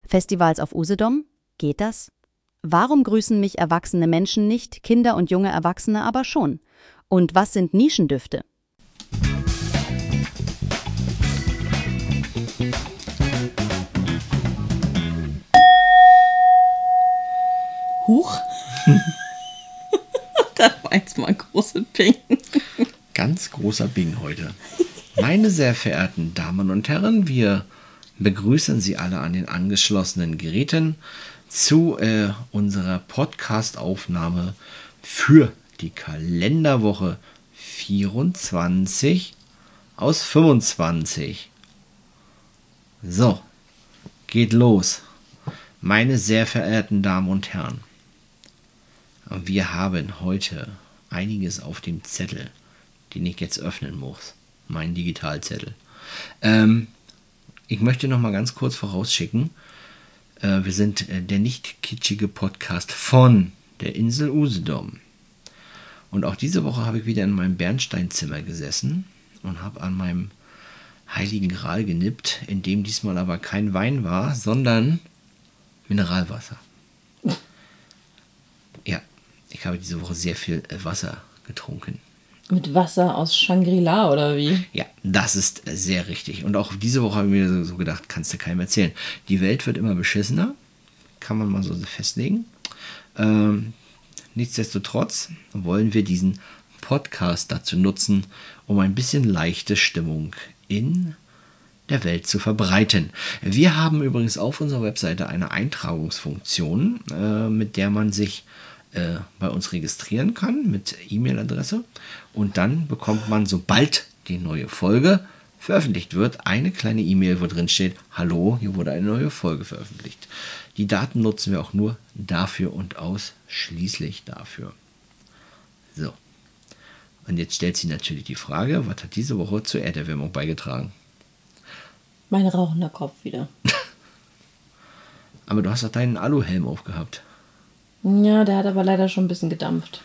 Festivals auf Usedom? Geht das? Warum grüßen mich erwachsene Menschen nicht, Kinder und junge Erwachsene aber schon? Und was sind Nischendüfte? Huch. Da war jetzt mal ein großer Ping. Ganz großer Bing heute. Meine sehr verehrten Damen und Herren, wir begrüßen Sie alle an den angeschlossenen Geräten zu unserer Podcast-Aufnahme für die Kalenderwoche 24 aus 25. So, geht los. Meine sehr verehrten Damen und Herren, wir haben heute einiges auf dem Zettel, den ich jetzt öffnen muss. Mein Digitalzettel. Ich möchte noch mal ganz kurz vorausschicken, wir sind der nicht kitschige Podcast von der Insel Usedom. Und auch diese Woche habe ich wieder in meinem Bernsteinzimmer gesessen und habe an meinem Heiligen Gral genippt, in dem diesmal aber kein Wein war, sondern Mineralwasser. Ja, ich habe diese Woche sehr viel Wasser getrunken. Mit Wasser aus Shangri-La oder wie? Ja, das ist sehr richtig. Und auch diese Woche habe ich mir so gedacht, kannst du keinem erzählen. Die Welt wird immer beschissener, kann man mal so festlegen. Nichtsdestotrotz wollen wir diesen Podcast dazu nutzen, um ein bisschen leichte Stimmung in der Welt zu verbreiten. Wir haben übrigens auf unserer Webseite eine Eintragungsfunktion, mit der man sich bei uns registrieren kann mit E-Mail-Adresse und dann bekommt man, sobald die neue Folge veröffentlicht wird, eine kleine E-Mail, wo drin steht: Hallo, hier wurde eine neue Folge veröffentlicht. Die Daten nutzen wir auch nur dafür und ausschließlich dafür. So. Und jetzt stellt sich natürlich die Frage, was hat diese Woche zur Erderwärmung beigetragen? Mein rauchender Kopf wieder. Aber du hast doch deinen Aluhelm aufgehabt. Ja, der hat aber leider schon ein bisschen gedampft.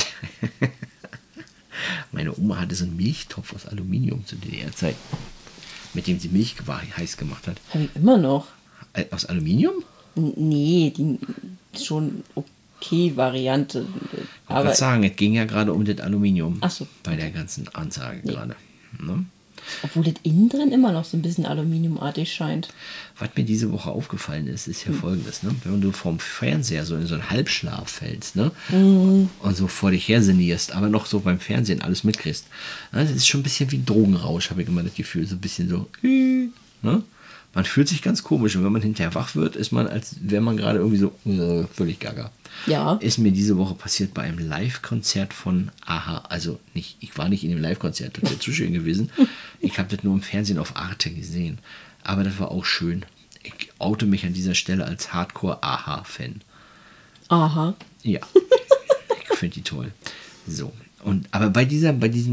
Meine Oma hatte so einen Milchtopf aus Aluminium zu DDR-Zeit, mit dem sie Milch heiß gemacht hat. Habe ich immer noch. Aus Aluminium? Nee, die schon okay Variante. Ich wollte sagen, es ging ja gerade um das Aluminium. Ach so. Bei der ganzen Ansage gerade. Ne? Obwohl das innen drin immer noch so ein bisschen aluminiumartig scheint. Was mir diese Woche aufgefallen ist ja Folgendes. Ne? Wenn du vorm Fernseher so in so einen Halbschlaf fällst, ne? Und so vor dich her sinnierst, aber noch so beim Fernsehen alles mitkriegst. Ne? Das ist schon ein bisschen wie Drogenrausch, habe ich immer das Gefühl. So ein bisschen so. Ne? Man fühlt sich ganz komisch. Und wenn man hinterher wach wird, ist man, als wäre man gerade irgendwie so völlig gaga. Ja. Ist mir diese Woche passiert bei einem Live-Konzert von Aha. Also nicht, ich war nicht in dem Live-Konzert, das wäre zu schön gewesen. Ich habe das nur im Fernsehen auf Arte gesehen. Aber das war auch schön. Ich oute mich an dieser Stelle als Hardcore-Aha-Fan. Aha. Ja, ich finde die toll. So. Aber bei dieser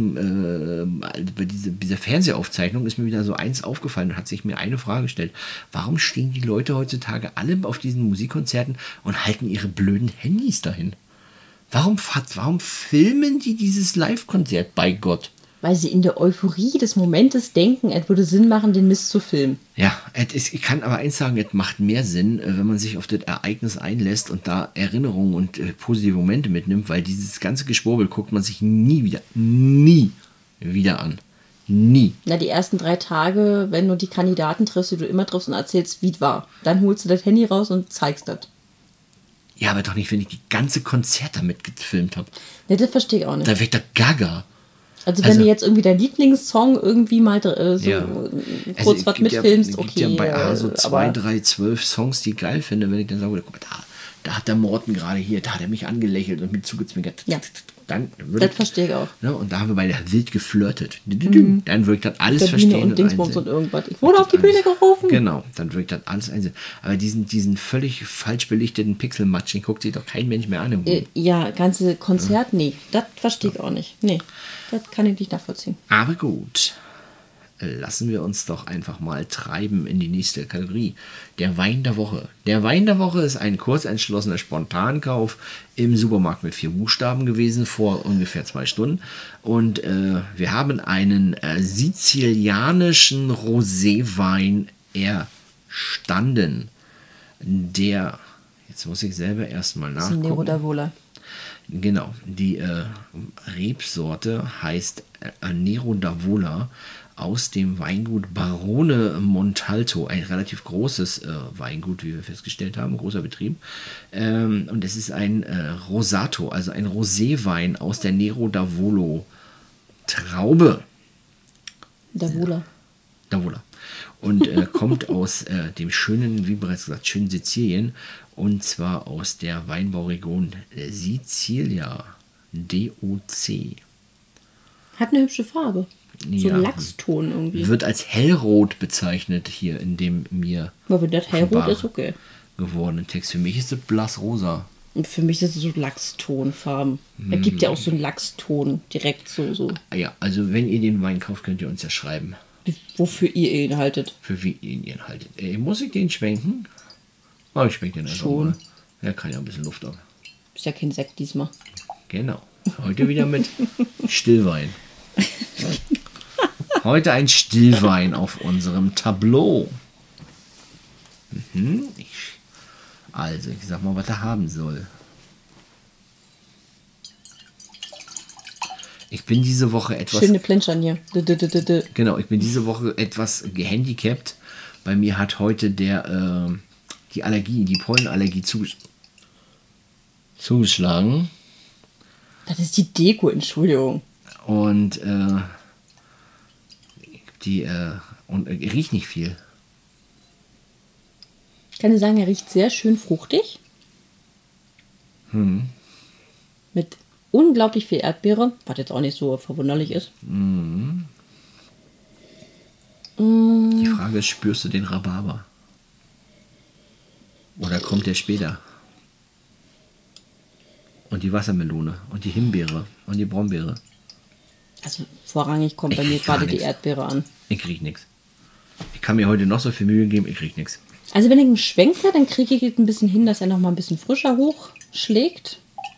Fernsehaufzeichnung ist mir wieder so eins aufgefallen und hat sich mir eine Frage gestellt. Warum stehen die Leute heutzutage alle auf diesen Musikkonzerten und halten ihre blöden Handys dahin? Warum filmen die dieses Live-Konzert, bei Gott? Weil sie in der Euphorie des Momentes denken, es würde Sinn machen, den Mist zu filmen. Ja, ich kann aber eins sagen, es macht mehr Sinn, wenn man sich auf das Ereignis einlässt und da Erinnerungen und positive Momente mitnimmt, weil dieses ganze Geschwurbel guckt man sich nie wieder an. Nie. Na, die ersten 3 Tage, wenn du die Kandidaten triffst, die du immer triffst und erzählst, wie es war, dann holst du das Handy raus und zeigst das. Ja, aber doch nicht, wenn ich die ganze Konzerte mitgefilmt habe. Ne, das verstehe ich auch nicht. Da wird der gaga. Also wenn du jetzt irgendwie deinen Lieblingssong irgendwie mal kurz also was mitfilmst, okay. Es gibt ja bei A so 2, 3, 12 Songs, die ich geil finde, wenn ich dann sage, guck mal, da hat der Morten gerade hier, da hat er mich angelächelt und mit zugezwinkert. Ja, dann das verstehe ich auch. Ne, und da haben wir beide wild geflirtet. Dann wirkt das alles verstehen und Dingsbums und irgendwas. Ich wurde auf die Bühne gerufen. Genau, dann wirkt das alles einsehen. Aber diesen völlig falsch belichteten Pixelmatsch, den guckt sich doch kein Mensch mehr an. Ja, ganze Konzert, nee. Das verstehe ich auch nicht. Nee, das kann ich nicht nachvollziehen. Aber gut, lassen wir uns doch einfach mal treiben in die nächste Kategorie. Der Wein der Woche. Der Wein der Woche ist ein kurzentschlossener Spontankauf im Supermarkt mit 4 Buchstaben gewesen, vor ungefähr 2 Stunden. Und wir haben einen sizilianischen Roséwein erstanden. jetzt muss ich selber erstmal Das ist ein nachgucken. Nero d'Avola. Genau, die Rebsorte heißt Nero d'Avola aus dem Weingut Barone Montalto, ein relativ großes Weingut, wie wir festgestellt haben, großer Betrieb. Und es ist ein Rosato, also ein Roséwein aus der Nero d'Avolo Traube. D'Avola. D'Avola. Und kommt aus dem schönen, wie bereits gesagt, schönen Sizilien. Und zwar aus der Weinbauregion Sicilia. DOC. Hat eine hübsche Farbe. So Ja. ein Lachston irgendwie. Wird als hellrot bezeichnet hier in dem mir Aber wenn das hellrot offenbar ist, okay. gewordenen Text. Für mich ist es blassrosa. Und für mich ist es so Lachstonfarben. Er gibt ja auch so einen Lachston direkt so. Ja, also wenn ihr den Wein kauft, könnt ihr uns ja schreiben, Wofür ihr ihn haltet. für wie ihr ihn haltet. Muss ich den schwenken? Oh, ich schwenke den einfach Schon. mal. Ja, kann ja ein bisschen Luft ab. Ist ja kein Sekt diesmal. Genau. Heute wieder mit Stillwein. Heute ein Stillwein auf unserem Tableau. Also, ich sag mal, was er haben soll. Ich bin diese Woche etwas... Schöne Pläntschern hier. Genau, ich bin diese Woche etwas gehandicapt. Bei mir hat heute die Allergie, die Pollenallergie zugeschlagen. Das ist die Deko, Entschuldigung. Und riecht nicht viel. Ich kann dir sagen, er riecht sehr schön fruchtig. Mit unglaublich viel Erdbeere, was jetzt auch nicht so verwunderlich ist. Die Frage ist, spürst du den Rhabarber? Oder kommt der später? Und die Wassermelone und die Himbeere und die Brombeere. Also vorrangig kommt bei mir Gar gerade die nichts. Erdbeere an. Ich krieg nichts. Ich kann mir heute noch so viel Mühe geben, ich krieg nichts. Also wenn ich ihn schwenke, dann kriege ich es ein bisschen hin, dass er noch mal ein bisschen frischer hochschlägt.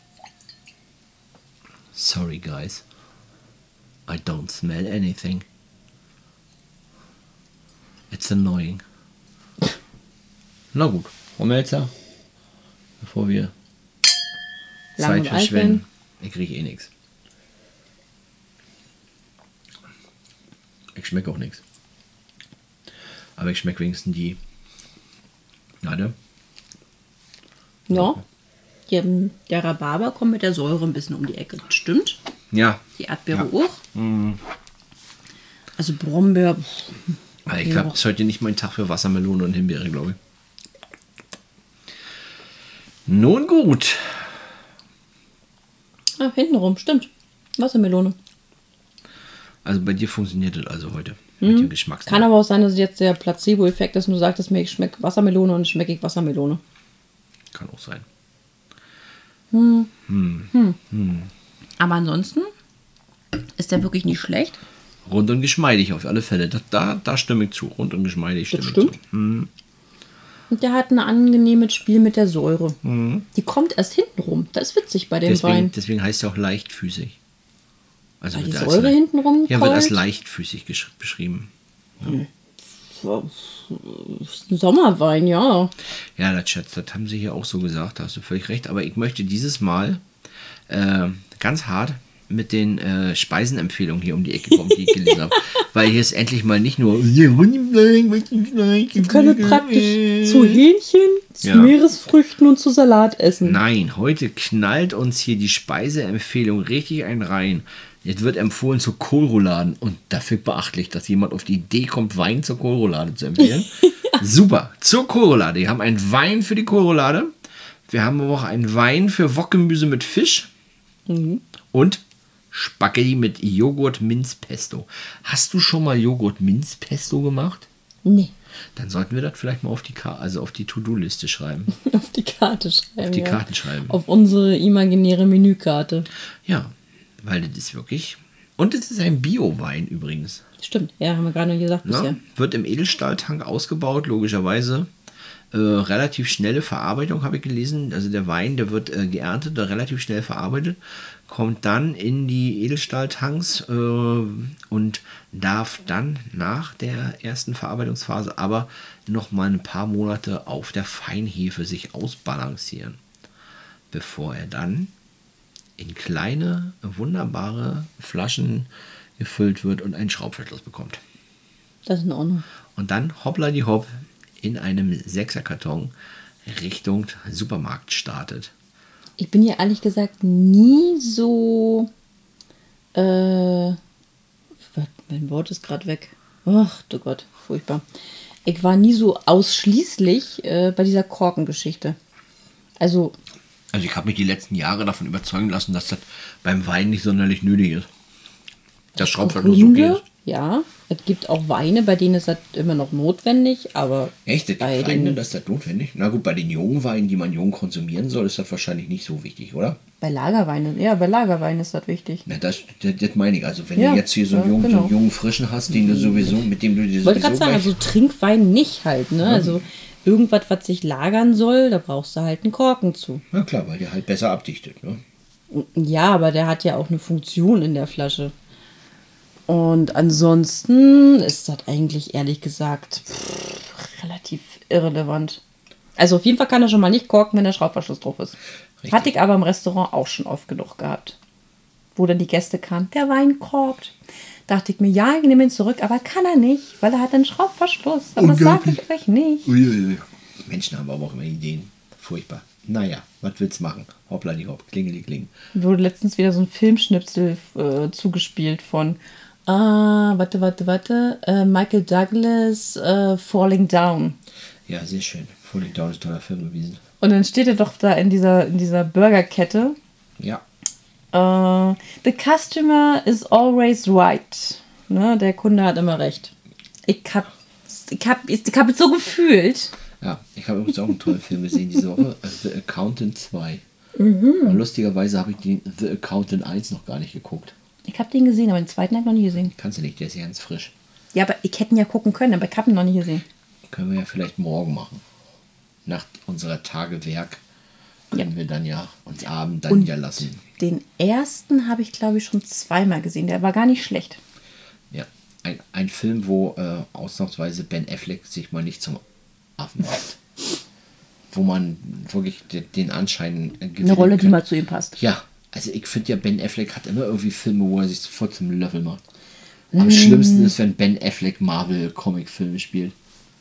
Sorry, guys. I don't smell anything. It's annoying. Na gut, Frau Melzer, bevor wir Lang Zeit und alt verschwenden, ich kriege eh nichts. Ich schmecke auch nichts. Aber ich schmecke wenigstens die. Warte. Ja. Der Rhabarber kommt mit der Säure ein bisschen um die Ecke. Das stimmt. Ja. Die Erdbeere Ja. auch. Also Brombeer. Aber ich Ja. glaube, es ist heute nicht mein Tag für Wassermelone und Himbeere, glaube ich. Nun gut. Ah, hintenrum, stimmt. Wassermelone. Also bei dir funktioniert das also heute. Mit dem Geschmack. Kann aber auch sein, dass es jetzt der Placebo-Effekt ist und du sagtest mir, ich schmecke Wassermelone und schmecke ich Wassermelone. Kann auch sein. Aber ansonsten ist der wirklich nicht schlecht. Rund und geschmeidig auf alle Fälle. Da stimme ich zu. Rund und geschmeidig stimme ich stimmt. zu. Und der hat ein angenehmes Spiel mit der Säure. Die kommt erst hinten rum. Das ist witzig bei dem Wein. Deswegen heißt er auch leichtfüßig. Also Weil die wird er als Säure hinten rum Ja, wird als keult. leichtfüßig beschrieben. Ist ein Sommerwein, ja. Ja, das Schatz, das haben sie hier auch so gesagt, da hast du völlig recht. Aber ich möchte dieses Mal ganz hart mit den Speisenempfehlungen hier um die Ecke kommen, die ich gelesen habe. Weil hier ist endlich mal nicht nur Wir können praktisch zu Hähnchen, zu Ja. Meeresfrüchten und zu Salat essen. Nein, heute knallt uns hier die Speiseempfehlung richtig ein rein. Jetzt wird empfohlen zu Kohlrouladen. Und dafür beachtlich, dass jemand auf die Idee kommt, Wein zur Kohlroulade zu empfehlen. Super, zur Kohlroulade. Wir haben einen Wein für die Kohlroulade. Wir haben aber auch einen Wein für Wokgemüse mit Fisch. Und Spaghetti mit Joghurt-Minzpesto. Hast du schon mal Joghurt-Minzpesto gemacht? Nee, Dann sollten wir das vielleicht mal auf die auf die To-Do-Liste schreiben. auf die Karte schreiben. Auf die ja. Karten schreiben. Auf unsere imaginäre Menükarte. Ja, weil das ist wirklich... Und es ist ein Bio-Wein übrigens. Stimmt, ja, haben wir gerade noch gesagt bisher. Ne? Wird im Edelstahltank ausgebaut, logischerweise. relativ schnelle Verarbeitung, habe ich gelesen. Also der Wein, der wird geerntet, relativ schnell verarbeitet, kommt dann in die Edelstahltanks und darf dann nach der ersten Verarbeitungsphase aber noch mal ein paar Monate auf der Feinhefe sich ausbalancieren, bevor er dann in kleine, wunderbare Flaschen gefüllt wird und einen Schraubverschluss bekommt. Das ist in Ordnung. Und dann hoppla die hopp in einem 6er-Karton Richtung Supermarkt startet. Ich bin ja ehrlich gesagt nie so. Mein Wort ist gerade weg. Ach du Gott, furchtbar. Ich war nie so ausschließlich bei dieser Korkengeschichte. Also ich habe mich die letzten Jahre davon überzeugen lassen, dass das beim Wein nicht sonderlich nötig ist. Das Schraubverschluss okay ist. Ja, es gibt auch Weine, bei denen ist das immer noch notwendig, aber Echt? Es gibt bei Weine, das ist das notwendig? Na gut, bei den jungen Weinen, die man jung konsumieren soll, ist das wahrscheinlich nicht so wichtig, oder? bei Lagerweinen ist das wichtig. Na, das meine ich. Also wenn Ja, du jetzt hier so einen, ja, jungen, genau. so einen jungen Frischen hast, den du sowieso, mit dem du dir Ich wollte sowieso gerade sagen, gleich... also Trinkwein nicht halt, ne? Also irgendwas, was sich lagern soll, da brauchst du halt einen Korken zu. Na klar, weil der halt besser abdichtet, ne? Ja, aber der hat ja auch eine Funktion in der Flasche. Und ansonsten ist das eigentlich, ehrlich gesagt, relativ irrelevant. Also auf jeden Fall kann er schon mal nicht korken, wenn der Schraubverschluss drauf ist. Richtig. Hatte ich aber im Restaurant auch schon oft genug gehabt. Wo dann die Gäste kamen, der Wein korkt. Dachte ich mir, ja, ich nehme ihn zurück, aber kann er nicht, weil er hat einen Schraubverschluss. Aber das sage ich euch nicht. Uiuiui. Menschen haben aber auch immer Ideen. Furchtbar. Naja, was willst du machen? Hoppla die hopp, klingeli kling. Mir wurde letztens wieder so ein Filmschnipsel zugespielt von Michael Douglas, Falling Down. Ja, sehr schön. Falling Down ist ein toller Film gewesen. Und dann steht er doch da in dieser Burgerkette. Ja. The customer is always right. Ne, der Kunde hat immer recht. Ich hab es so gefühlt. Ja, ich habe übrigens auch einen tollen Film gesehen diese Woche. The Accountant 2. Und lustigerweise habe ich den The Accountant 1 noch gar nicht geguckt. Ich habe den gesehen, aber den zweiten habe ich noch nie gesehen. Kannst du nicht, der ist ja ganz frisch. Ja, aber ich hätte ihn ja gucken können, aber ich habe ihn noch nie gesehen. Können wir ja vielleicht morgen machen. Nach unserer Tagewerk können wir dann ja uns Abend dann niederlassen. Den ersten habe ich, glaube ich, schon zweimal gesehen. Der war gar nicht schlecht. Ja, ein Film, wo ausnahmsweise Ben Affleck sich mal nicht zum Affen macht. Wo man wirklich den Anschein Eine Rolle, die mal zu ihm passt. Ja, also ich finde ja, Ben Affleck hat immer irgendwie Filme, wo er sich sofort zum Löffel macht. Am schlimmsten ist, wenn Ben Affleck Marvel-Comic-Filme spielt.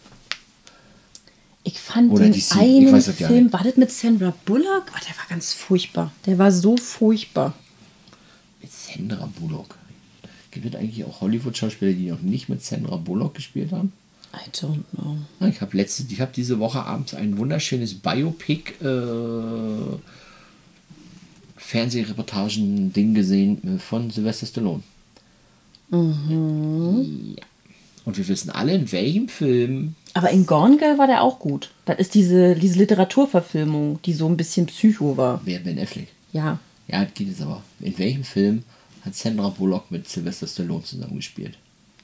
Ich fand Oder den DC, einen ich weiß das gar Film, nicht. war das mit Sandra Bullock? Oh, der war ganz furchtbar. Der war so furchtbar. Mit Sandra Bullock. Gibt es eigentlich auch Hollywood-Schauspieler, die noch nicht mit Sandra Bullock gespielt haben? I don't know. Ich habe diese Woche abends ein wunderschönes Biopic Fernsehreportagen-Ding gesehen von Sylvester Stallone. Ja. Und wir wissen alle, in welchem Film. Aber in Gone Girl war der auch gut. Das ist diese Literaturverfilmung, die so ein bisschen Psycho war. Wer Ben Affleck? Ja. Ja, das geht es aber. In welchem Film hat Sandra Bullock mit Sylvester Stallone zusammengespielt?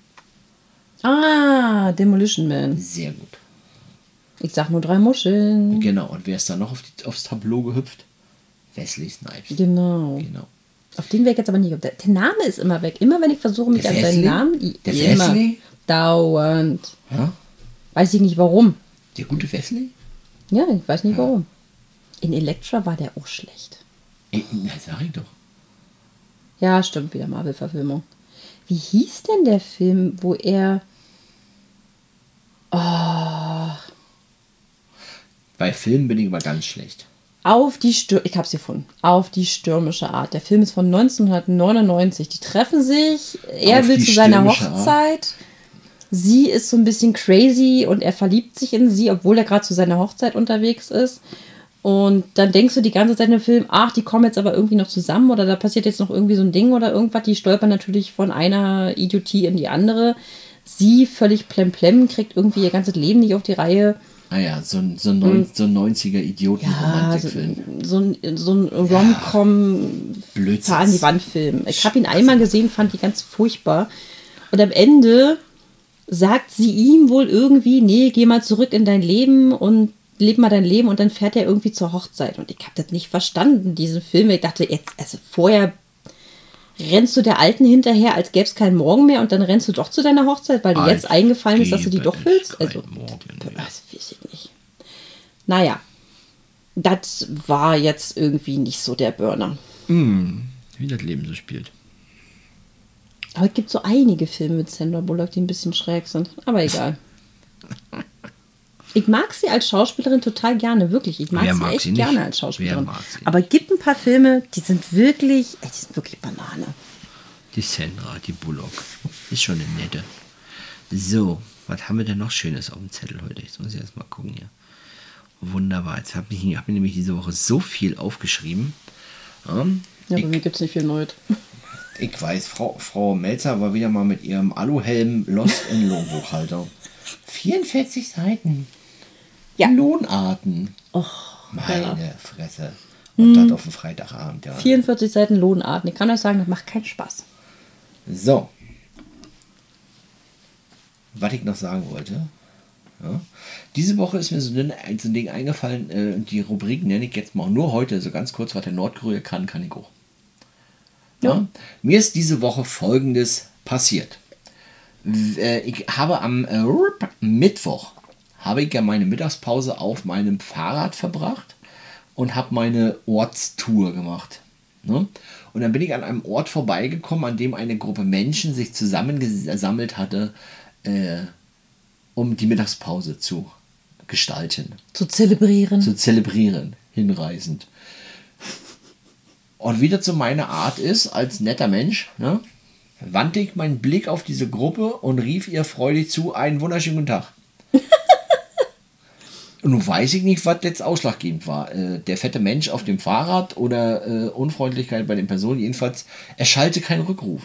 Ah, Demolition Man. Sehr gut. Ich sag nur 3 Muscheln. Genau. Und wer ist da noch aufs Tableau gehüpft? Wesley Snipes. Genau. Genau. Auf den wäre ich jetzt aber nicht. Der Name ist immer weg. Immer wenn ich versuche, mich Der an seinen Wesley? Namen. Der immer. Wesley? Dauernd. Ja? Weiß ich nicht warum. Der gute Wesley? Ja, ich weiß nicht warum. In Elektra war der auch schlecht. Na, sag ich doch. Ja, stimmt, wieder Marvel-Verfilmung. Wie hieß denn der Film, wo er... Oh, Bei Filmen bin ich immer ganz schlecht. ich hab's gefunden. Auf die stürmische Art. Der Film ist von 1999. Die treffen sich, er Auf will die zu seiner stürmische Hochzeit. Sie ist so ein bisschen crazy und er verliebt sich in sie, obwohl er gerade zu seiner Hochzeit unterwegs ist. Und dann denkst du die ganze Zeit im Film, ach, die kommen jetzt aber irgendwie noch zusammen oder da passiert jetzt noch irgendwie so ein Ding oder irgendwas. Die stolpern natürlich von einer Idiotie in die andere. Sie völlig plemplem, kriegt irgendwie ihr ganzes Leben nicht auf die Reihe. Ah ja, so ein 90er Idioten-Romantikfilm. So ein Rom-Com Blödsinn. Fahr an die Wand-Film. Ich habe ihn einmal gesehen, fand die ganz furchtbar. Und am Ende sagt sie ihm wohl irgendwie, nee, geh mal zurück in dein Leben und leb mal dein Leben und dann fährt er irgendwie zur Hochzeit. Und ich habe das nicht verstanden, diesen Film. Ich dachte, jetzt, also vorher rennst du der Alten hinterher, als gäbe es keinen Morgen mehr und dann rennst du doch zu deiner Hochzeit, weil dir jetzt eingefallen ist, dass du die doch willst. Also, das weiß ich nicht. Naja, das war jetzt irgendwie nicht so der Burner. Wie das Leben so spielt. Aber es gibt so einige Filme mit Sandra Bullock, die ein bisschen schräg sind. Aber egal. Ich mag sie als Schauspielerin total gerne, wirklich. Ich mag sie echt gerne als Schauspielerin. Aber es gibt ein paar Filme, die sind wirklich Banane. Die Sandra, die Bullock. Ist schon eine nette. So, was haben wir denn noch Schönes auf dem Zettel heute? Jetzt muss ich erst mal gucken hier. Wunderbar. Jetzt habe ich mir nämlich diese Woche so viel aufgeschrieben. Ja, bei mir gibt es nicht viel Neues. Ich weiß, Frau Melzer war wieder mal mit ihrem Aluhelm Lost in Lohnbuchhaltung. 44 Seiten. Ja. Lohnarten. Meine Fresse. Und das auf dem Freitagabend. Ja. 44 Seiten Lohnarten. Ich kann euch sagen, das macht keinen Spaß. So. Was ich noch sagen wollte. Ja. Diese Woche ist mir so ein Ding eingefallen. Die Rubrik nenne ich jetzt mal nur heute. So ganz kurz, was der Nordkorea kann ich auch. Ja. Mir ist diese Woche Folgendes passiert. Ich habe am Mittwoch meine Mittagspause auf meinem Fahrrad verbracht und habe meine Ortstour gemacht. Ne? Und dann bin ich an einem Ort vorbeigekommen, an dem eine Gruppe Menschen sich zusammengesammelt hatte, um die Mittagspause zu gestalten. Zu zelebrieren. Hinreißend. Und wieder zu meiner Art ist, als netter Mensch, ne, wandte ich meinen Blick auf diese Gruppe und rief ihr freudig zu, einen wunderschönen guten Tag. Und nun weiß ich nicht, was jetzt ausschlaggebend war. Der fette Mensch auf dem Fahrrad oder Unfreundlichkeit bei den Personen. Jedenfalls, er schallte keinen Rückruf.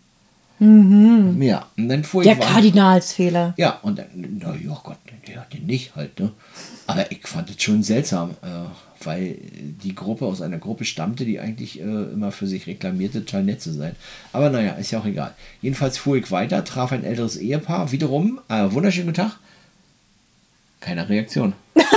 Mhm. Ja, und dann fuhr der Kardinalsfehler. Ja, und dann, naja, Gott, der hat den nicht halt, ne? Aber ich fand es schon seltsam, weil die Gruppe aus einer Gruppe stammte, die eigentlich immer für sich reklamierte, total nett zu sein. Aber naja, ist ja auch egal. Jedenfalls fuhr ich weiter, traf ein älteres Ehepaar, wiederum, wunderschönen guten Tag. Keine Reaktion.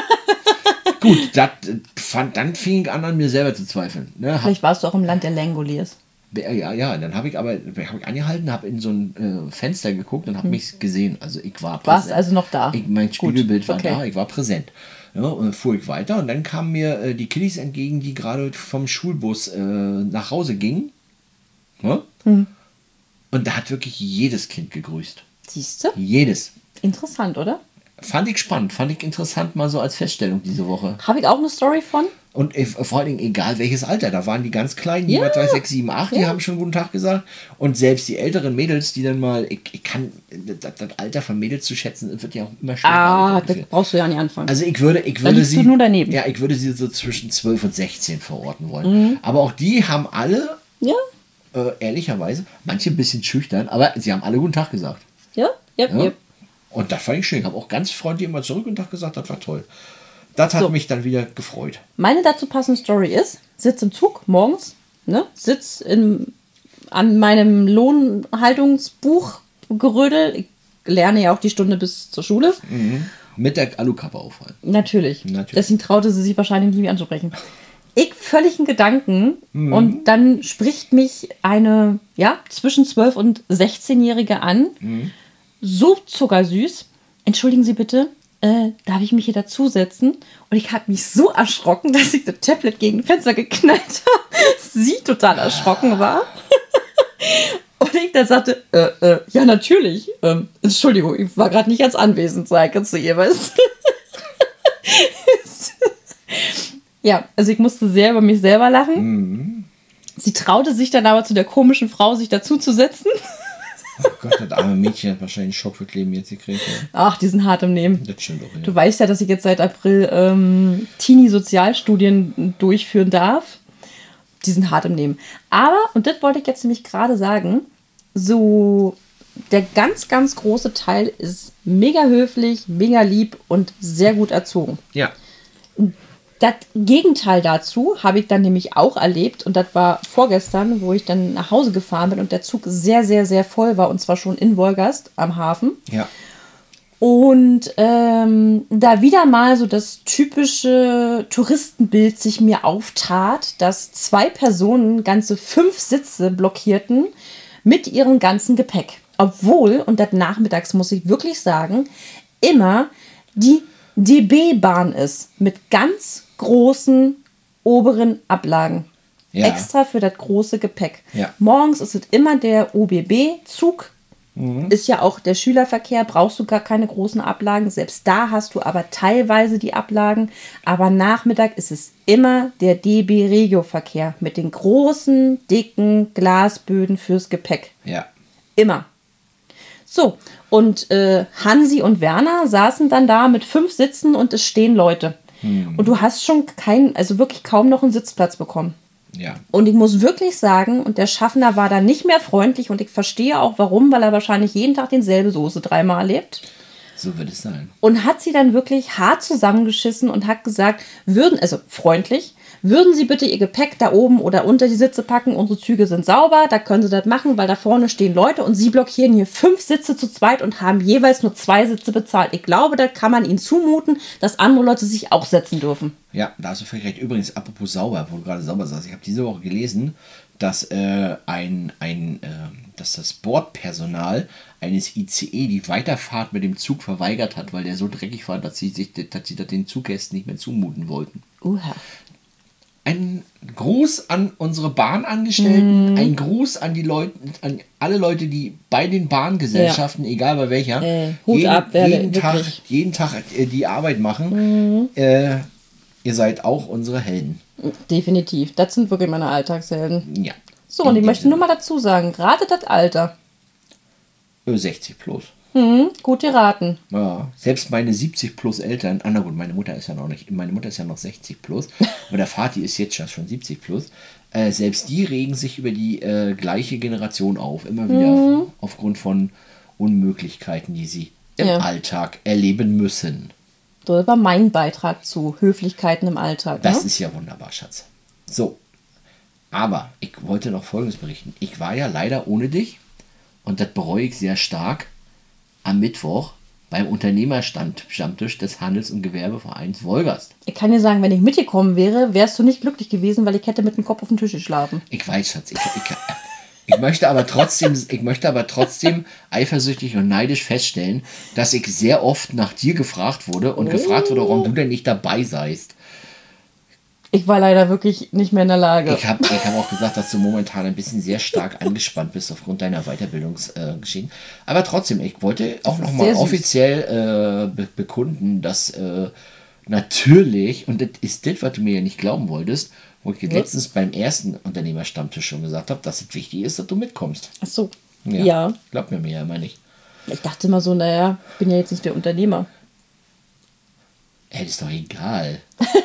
Gut, dann fing ich an mir selber zu zweifeln. Ne? Vielleicht warst du auch im Land der Langoliers. Ja, dann habe ich angehalten, habe in so ein Fenster geguckt und habe mich gesehen. Also ich war präsent. Warst also noch da? Mein Spiegelbild war da, ich war präsent. Ja, und dann fuhr ich weiter und dann kamen mir die Kiddies entgegen, die gerade vom Schulbus nach Hause gingen. Ja? Und da hat wirklich jedes Kind gegrüßt. Siehst du? Jedes. Interessant, oder? Fand ich spannend, fand ich interessant mal so als Feststellung diese Woche. Habe ich auch eine Story von? Und vor allen Dingen, egal welches Alter, da waren die ganz Kleinen, die 6, 7, 8, die haben schon guten Tag gesagt. Und selbst die älteren Mädels, die dann mal, ich kann, das Alter von Mädels zu schätzen, wird ja auch immer schwerer. Das brauchst du ja nicht anfangen. Also ich würde sie, nur daneben. Ja, ich würde sie so zwischen 12 und 16 verorten wollen. Aber auch die haben alle, ehrlicherweise, manche ein bisschen schüchtern, aber sie haben alle guten Tag gesagt. Ja. Und das fand ich schön. Ich habe auch ganz freundlich immer zurück und gesagt, das war toll. Das hat mich dann wieder gefreut. Meine dazu passende Story ist, sitz im Zug morgens, ne, sitz an meinem Lohnhaltungsbuch gerödel. Ich lerne ja auch die Stunde bis zur Schule. Mit der Alukappe aufhalten. Natürlich. Deswegen traute sie sich wahrscheinlich nicht, mich anzusprechen. Ich völlig in Gedanken und dann spricht mich eine zwischen 12- und 16-Jährige an. So zuckersüß. Entschuldigen Sie bitte, darf ich mich hier dazusetzen? Und ich habe mich so erschrocken, dass ich das Tablet gegen das Fenster geknallt habe. Sie total erschrocken war. Und ich dann sagte, ja natürlich. Entschuldigung, ich war gerade nicht als anwesend, kannst du ihr was? Ja, also ich musste sehr über mich selber lachen. Sie traute sich dann aber zu der komischen Frau, sich dazuzusetzen. Oh Gott, das arme Mädchen hat wahrscheinlich einen Schock für Leben jetzt gekriegt. Ja. Ach, die sind hart im Nehmen. Das stimmt doch, ja. Du weißt ja, dass ich jetzt seit April Teenie-Sozialstudien durchführen darf. Die sind hart im Nehmen. Aber, und das wollte ich jetzt nämlich gerade sagen, so der ganz, ganz große Teil ist mega höflich, mega lieb und sehr gut erzogen. Ja. Das Gegenteil dazu habe ich dann nämlich auch erlebt und das war vorgestern, wo ich dann nach Hause gefahren bin und der Zug sehr, sehr, sehr voll war und zwar schon in Wolgast am Hafen. Ja. Und da wieder mal so das typische Touristenbild sich mir auftat, dass 2 Personen ganze 5 Sitze blockierten mit ihrem ganzen Gepäck. Obwohl, und das nachmittags muss ich wirklich sagen, immer die DB-Bahn ist mit ganz großen oberen Ablagen. Ja. Extra für das große Gepäck. Ja. Morgens ist es immer der OBB-Zug. Ist ja auch der Schülerverkehr, brauchst du gar keine großen Ablagen. Selbst da hast du aber teilweise die Ablagen. Aber Nachmittag ist es immer der DB-Regio-Verkehr mit den großen, dicken Glasböden fürs Gepäck. Ja. Immer. So, und Hansi und Werner saßen dann da mit 5 Sitzen und es stehen Leute. Und du hast schon wirklich kaum noch einen Sitzplatz bekommen. Ja. Und ich muss wirklich sagen, und der Schaffner war da nicht mehr freundlich und ich verstehe auch warum, weil er wahrscheinlich jeden Tag denselbe Soße 3-mal erlebt. So wird es sein. Und hat sie dann wirklich hart zusammengeschissen und hat gesagt, freundlich, würden Sie bitte Ihr Gepäck da oben oder unter die Sitze packen, unsere Züge sind sauber, da können Sie das machen, weil da vorne stehen Leute und Sie blockieren hier 5 Sitze zu zweit und haben jeweils nur 2 Sitze bezahlt. Ich glaube, da kann man Ihnen zumuten, dass andere Leute sich auch setzen dürfen. Ja, da hast du völlig recht. Übrigens, apropos sauber, wo du gerade sauber sagst, ich habe diese Woche gelesen, dass dass das Bordpersonal eines ICE die Weiterfahrt mit dem Zug verweigert hat, weil der so dreckig war, dass sie das den Zuggästen nicht mehr zumuten wollten. Ein Gruß an unsere Bahnangestellten, ein Gruß an die Leute, an alle Leute, die bei den Bahngesellschaften, egal bei welcher, Hut ab, jeden Tag die Arbeit machen. Ihr seid auch unsere Helden. Definitiv. Das sind wirklich meine Alltagshelden. Ja. So, und ich möchte nur mal dazu sagen, gerade das Alter. 60 plus. Gut geraten. Ja, selbst meine 70 plus Eltern, na gut, meine Mutter ist ja noch 60 plus, aber der Vati ist jetzt schon 70 plus, selbst die regen sich über die gleiche Generation auf, immer wieder aufgrund von Unmöglichkeiten, die sie im Alltag erleben müssen. Das war mein Beitrag zu Höflichkeiten im Alltag. Das ist ja wunderbar, Schatz. So, aber ich wollte noch Folgendes berichten. Ich war ja leider ohne dich, und das bereue ich sehr stark, am Mittwoch beim Unternehmerstammtisch des Handels- und Gewerbevereins Wolgast. Ich kann dir sagen, wenn ich mitgekommen wäre, wärst du nicht glücklich gewesen, weil ich hätte mit dem Kopf auf dem Tisch geschlafen. Ich weiß, Schatz. Ich möchte aber trotzdem eifersüchtig und neidisch feststellen, dass ich sehr oft nach dir gefragt wurde und gefragt wurde, warum du denn nicht dabei seist. Ich war leider wirklich nicht mehr in der Lage. Ich hab auch gesagt, dass du momentan ein bisschen sehr stark angespannt bist aufgrund deiner Weiterbildungsgeschichten. Aber trotzdem, ich wollte auch nochmal offiziell bekunden, dass natürlich, und das ist das, was du mir ja nicht glauben wolltest, wo ich letztens beim ersten Unternehmerstammtisch schon gesagt habe, dass es wichtig ist, dass du mitkommst. Ach so. Ja. Glaub mir ja immer nicht. Ich dachte immer so, naja, ich bin ja jetzt nicht der Unternehmer. Ey, das ist doch egal.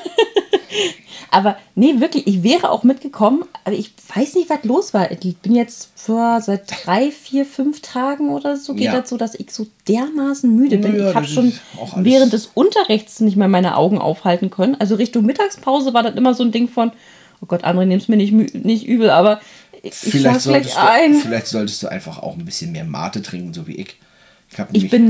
Aber nee, wirklich, ich wäre auch mitgekommen, aber ich weiß nicht, was los war. Ich bin jetzt seit 3, 4, 5 Tagen oder so geht das so, dass ich so dermaßen müde bin. Ja, ich habe schon während des Unterrichts nicht mehr meine Augen aufhalten können. Also Richtung Mittagspause war das immer so ein Ding von, oh Gott, André, nimm's mir nicht übel, aber vielleicht solltest du einfach auch ein bisschen mehr Mate trinken, so wie ich. Ich bin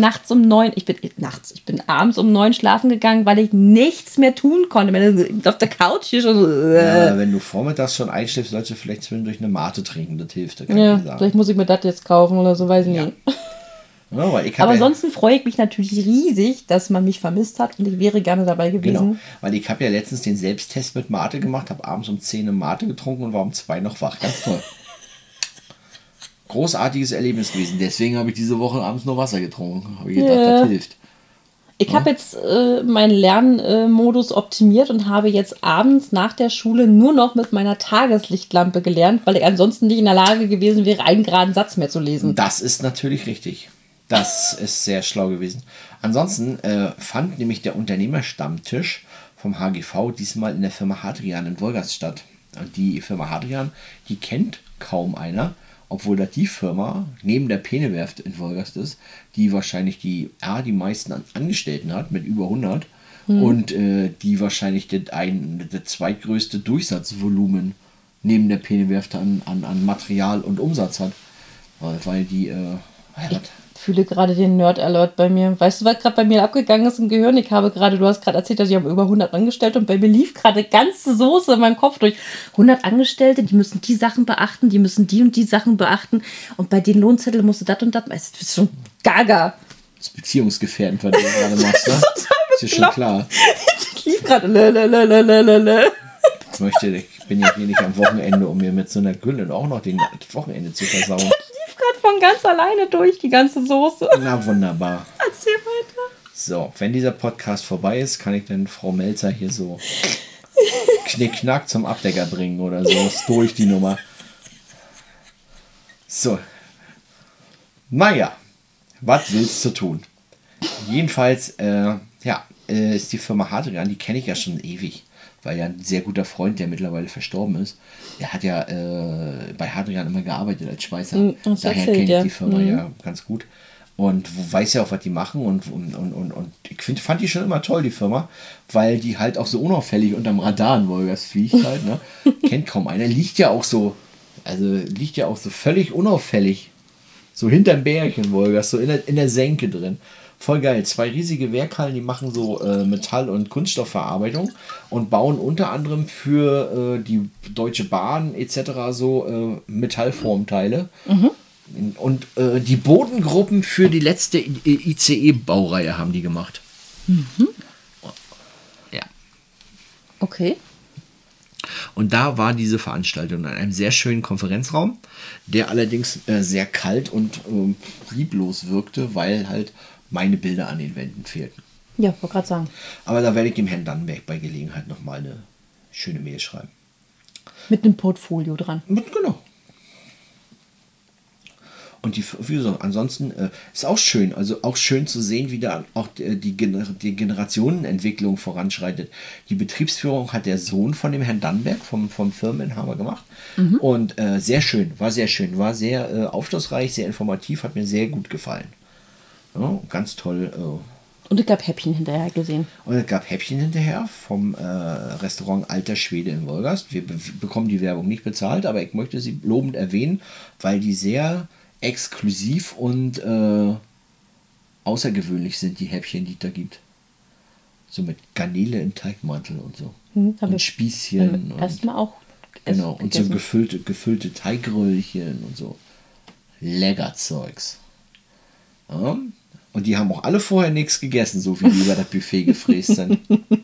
abends um 9 schlafen gegangen, weil ich nichts mehr tun konnte. Auf der Couch hier schon so. Ja, wenn du vormittags schon einschläfst, solltest du vielleicht zwischendurch eine Mate trinken. Das hilft. Das kann ich sagen. Vielleicht muss ich mir das jetzt kaufen oder so, weiß ich nicht. Ja, aber ansonsten freue ich mich natürlich riesig, dass man mich vermisst hat und ich wäre gerne dabei gewesen. Genau, weil ich habe ja letztens den Selbsttest mit Mate gemacht, habe abends um 10 eine Mate getrunken und war um 2 noch wach. Ganz toll. Großartiges Erlebnis gewesen. Deswegen habe ich diese Woche abends nur Wasser getrunken. Habe ich gedacht, das hilft. Ich habe jetzt meinen Lernmodus optimiert und habe jetzt abends nach der Schule nur noch mit meiner Tageslichtlampe gelernt, weil ich ansonsten nicht in der Lage gewesen wäre, einen geraden Satz mehr zu lesen. Das ist natürlich richtig. Das ist sehr schlau gewesen. Ansonsten fand nämlich der Unternehmerstammtisch vom HGV diesmal in der Firma Hadrian in Wolgast statt. Und die Firma Hadrian, die kennt kaum einer, obwohl das die Firma neben der Peenewerft in Wolgast ist, die wahrscheinlich die meisten Angestellten hat, mit über 100, und die wahrscheinlich das zweitgrößte Durchsatzvolumen neben der Peenewerft an Material und Umsatz hat. Weil die... fühle gerade den Nerd-Alert bei mir. Weißt du, was gerade bei mir abgegangen ist im Gehirn? Du hast gerade erzählt, dass ich habe über 100 Angestellte und bei mir lief gerade ganze Soße in meinem Kopf durch. 100 Angestellte, die müssen die Sachen beachten, die müssen die und die Sachen beachten und bei den Lohnzetteln musst du das und das. Das ist schon gaga. Das ist beziehungsgefährdend, was du gerade machst, ne? Ist dir schon klar. Das lief gerade. Ich bin ja hier nicht am Wochenende, um mir mit so einer Gülle auch noch das Wochenende zu versauen. Das lief gerade von ganz alleine durch, die ganze Soße. Na wunderbar. Erzähl weiter. So, wenn dieser Podcast vorbei ist, kann ich dann Frau Melzer hier so knickknack zum Abdecker bringen oder so. Ist durch die Nummer. So. Naja, was willst du tun? Jedenfalls, ist die Firma Hadrian, die kenne ich ja schon ewig, weil ja ein sehr guter Freund, der mittlerweile verstorben ist, der hat ja bei Hadrian immer gearbeitet als Schweißer. Daher kenne ich die Firma ja ganz gut. Und weiß ja auch, was die machen und ich fand die schon immer toll, die Firma, weil die halt auch so unauffällig unterm Radar in Wolgast fliegt halt, ne? Kennt kaum einer, liegt ja auch so völlig unauffällig, so hinterm Berg in Wolgast, so in der Senke drin. Voll geil. 2 riesige Werkhallen, die machen so Metall- und Kunststoffverarbeitung und bauen unter anderem für die Deutsche Bahn etc. so Metallformteile. Und die Bodengruppen für die letzte ICE-Baureihe haben die gemacht. Ja. Okay. Und da war diese Veranstaltung in einem sehr schönen Konferenzraum, der allerdings sehr kalt und lieblos wirkte, weil halt meine Bilder an den Wänden fehlten. Ja, wollte gerade sagen. Aber da werde ich dem Herrn Dannenberg bei Gelegenheit nochmal eine schöne Mail schreiben. Mit einem Portfolio dran. Genau. Und wie gesagt, ansonsten ist auch schön, also auch schön zu sehen, wie da auch die Generationenentwicklung voranschreitet. Die Betriebsführung hat der Sohn von dem Herrn Dannenberg vom Firmeninhaber gemacht. Und sehr schön, war sehr aufschlussreich, sehr informativ, hat mir sehr gut gefallen. Ja, ganz toll. Und es gab Häppchen hinterher gesehen. Und es gab Häppchen hinterher vom Restaurant Alter Schwede in Wolgast. Wir bekommen die Werbung nicht bezahlt, aber ich möchte sie lobend erwähnen, weil die sehr exklusiv und außergewöhnlich sind, die Häppchen, die es da gibt. So mit Garnele im Teigmantel und so. Und Spießchen. Erstmal auch. Genau, und so gefüllte Teigröllchen und so. Lecker Zeugs. Ja. Und die haben auch alle vorher nichts gegessen, so wie die über das Buffet gefräst sind.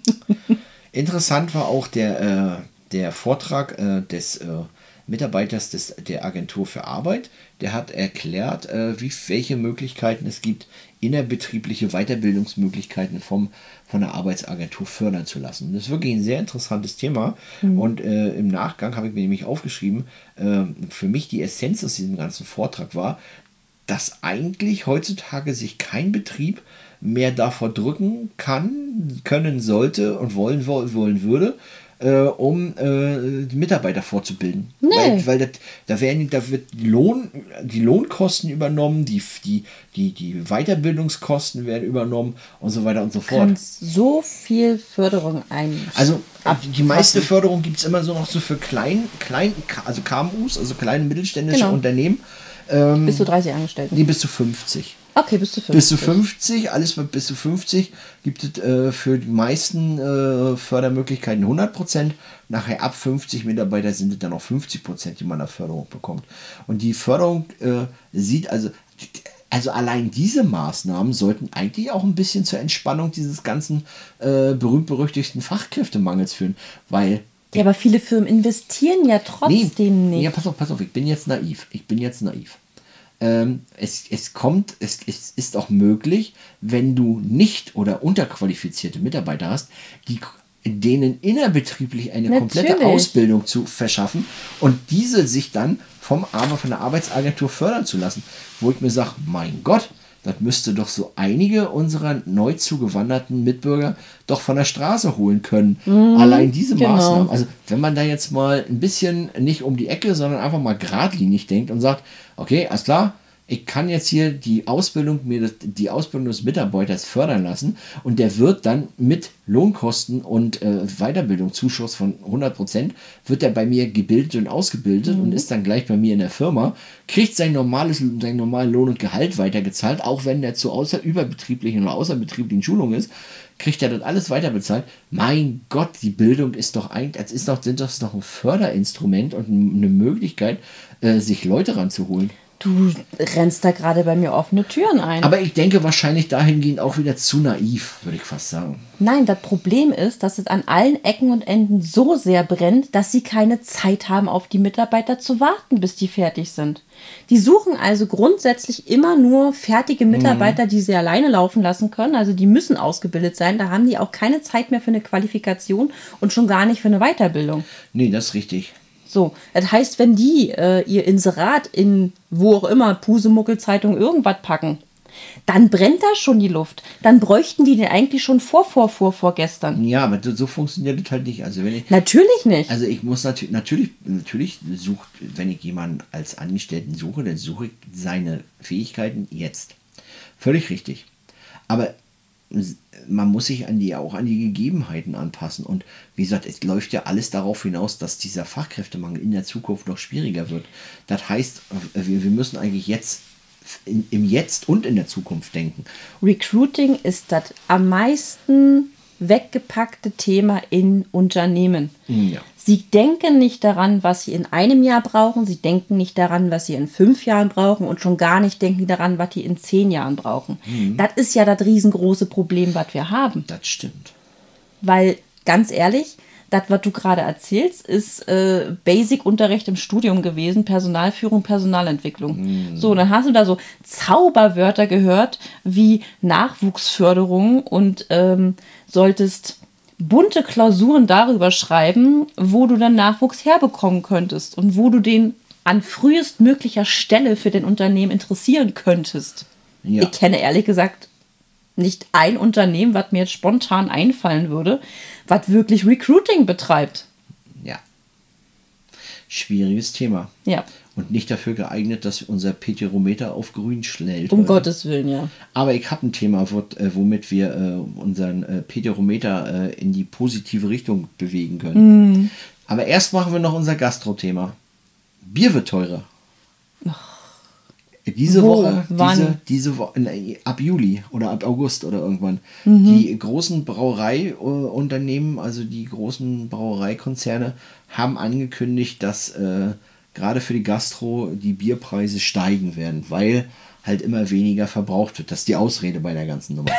Interessant war auch der Vortrag des Mitarbeiters der Agentur für Arbeit. Der hat erklärt, welche Möglichkeiten es gibt, innerbetriebliche Weiterbildungsmöglichkeiten von der Arbeitsagentur fördern zu lassen. Das ist wirklich ein sehr interessantes Thema. Und im Nachgang habe ich mir nämlich aufgeschrieben, für mich die Essenz aus diesem ganzen Vortrag war, dass eigentlich heutzutage sich kein Betrieb mehr davor drücken können sollte und wollen würde, um die Mitarbeiter fortzubilden. Nee. Weil da wird die Lohnkosten übernommen, die Weiterbildungskosten werden übernommen und so weiter und so fort. Kannst so viel Förderung Also die meiste Förderung gibt es immer so noch so für also KMUs, also kleine mittelständische Unternehmen. Bis zu 30 Angestellten. Nee, bis zu 50. Okay, bis zu 50. Bis zu 50, alles bis zu 50 gibt es für die meisten Fördermöglichkeiten 100%. Nachher ab 50 Mitarbeiter sind es dann auch 50%, die man da Förderung bekommt. Und die Förderung sieht also allein diese Maßnahmen sollten eigentlich auch ein bisschen zur Entspannung dieses ganzen berühmt-berüchtigten Fachkräftemangels führen, weil ja, aber viele Firmen investieren ja trotzdem nicht. Ja, pass auf, ich bin jetzt naiv. Es ist auch möglich, wenn du nicht oder unterqualifizierte Mitarbeiter hast, denen innerbetrieblich eine komplette Ausbildung zu verschaffen und diese sich dann von der Arbeitsagentur fördern zu lassen. Wo ich mir sage, mein Gott, das müsste doch so einige unserer neu zugewanderten Mitbürger doch von der Straße holen können. Allein diese Maßnahmen. Also wenn man da jetzt mal ein bisschen nicht um die Ecke, sondern einfach mal geradlinig denkt und sagt, okay, alles klar, Ich kann jetzt hier die Ausbildung des Mitarbeiters fördern lassen und der wird dann mit Lohnkosten und Weiterbildungszuschuss von 100% wird er bei mir gebildet und ausgebildet und ist dann gleich bei mir in der Firma, kriegt seinen normalen Lohn und Gehalt weitergezahlt, auch wenn er zur überbetrieblichen oder außerbetrieblichen Schulung ist, kriegt er das alles weiterbezahlt. Mein Gott, die Bildung ist doch eigentlich, sind das noch ein Förderinstrument und eine Möglichkeit, sich Leute ranzuholen. Du rennst da gerade bei mir offene Türen ein. Aber ich denke wahrscheinlich dahingehend auch wieder zu naiv, würde ich fast sagen. Nein, das Problem ist, dass es an allen Ecken und Enden so sehr brennt, dass sie keine Zeit haben, auf die Mitarbeiter zu warten, bis die fertig sind. Die suchen also grundsätzlich immer nur fertige Mitarbeiter, die sie alleine laufen lassen können. Also die müssen ausgebildet sein. Da haben die auch keine Zeit mehr für eine Qualifikation und schon gar nicht für eine Weiterbildung. Nee, das ist richtig. So, das heißt, wenn die ihr Inserat in wo auch immer, Pusemuckel-Zeitung irgendwas packen, dann brennt da schon die Luft. Dann bräuchten die den eigentlich schon vorgestern. Ja, aber so funktioniert das halt nicht. Also wenn ich, Natürlich nicht. also ich muss natürlich sucht, wenn ich jemanden als Angestellten suche, dann suche ich seine Fähigkeiten jetzt. Völlig richtig. Aber man muss sich auch an die Gegebenheiten anpassen. Und wie gesagt, es läuft ja alles darauf hinaus, dass dieser Fachkräftemangel in der Zukunft noch schwieriger wird. Das heißt, wir müssen eigentlich jetzt im Jetzt und in der Zukunft denken. Recruiting ist das am meisten weggepackte Thema in Unternehmen. Ja. Sie denken nicht daran, was sie in einem Jahr brauchen. Sie denken nicht daran, was sie in 5 Jahren brauchen. Und schon gar nicht denken die daran, was die in 10 Jahren brauchen. Das ist ja das riesengroße Problem, was wir haben. Das stimmt. Weil, ganz ehrlich, das, was du gerade erzählst, ist Basic-Unterricht im Studium gewesen, Personalführung, Personalentwicklung. So, dann hast du da so Zauberwörter gehört wie Nachwuchsförderung und solltest bunte Klausuren darüber schreiben, wo du dann Nachwuchs herbekommen könntest und wo du den an frühestmöglicher Stelle für den Unternehmen interessieren könntest. Ja. Ich kenne ehrlich gesagt nicht ein Unternehmen, was mir jetzt spontan einfallen würde, was wirklich Recruiting betreibt. Ja. Schwieriges Thema. Ja, Und nicht dafür geeignet, dass unser Peterometer auf grün schnellt. um Gottes Willen, ja. Aber ich habe ein Thema, womit wir unseren Peterometer in die positive Richtung bewegen können. Aber erst machen wir noch unser Gastro-Thema. Bier wird teurer. Diese Wo? Woche, Wann? diese Woche, ab Juli oder ab August oder irgendwann. Die großen Brauereiunternehmen, also die großen Brauereikonzerne, haben angekündigt, dass gerade für die Gastro die Bierpreise steigen werden, weil halt immer weniger verbraucht wird. Das ist die Ausrede bei der ganzen Nummer.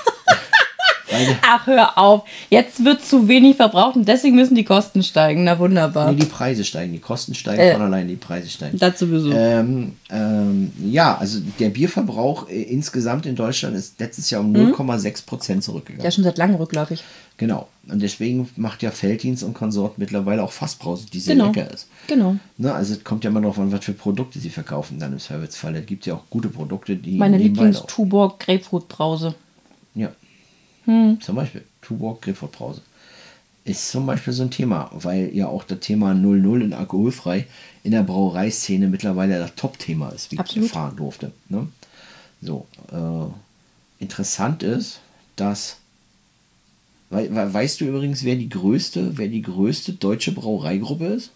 Ach, hör auf. Jetzt wird zu wenig verbraucht und deswegen müssen die Kosten steigen. Na wunderbar. Nee, die Preise steigen, die Kosten steigen von allein, die Preise steigen. Das sowieso. Ja, also der Bierverbrauch insgesamt in Deutschland ist letztes Jahr um 0,6% zurückgegangen. Ja, schon seit langem rückläufig. Genau. Und deswegen macht ja Felddienst und Konsort mittlerweile auch Fassbrause, die sehr Genau. lecker ist. Genau. Ne, also es kommt ja immer noch an, was für Produkte sie verkaufen dann im Servicefall. Es gibt ja auch gute Produkte, die Meine nebenbei Lieblings-Tuborg Grapefruit-Brause. Ja. Zum Beispiel Tuborg Grapefruitbrause. Ist zum Beispiel so ein Thema, weil ja auch das Thema 00 in alkoholfrei in der Brauereiszene mittlerweile das Top-Thema ist, wie ich Absolut. erfahren durfte. Ne? So, interessant ist, dass weißt du übrigens, wer die größte deutsche Brauereigruppe ist?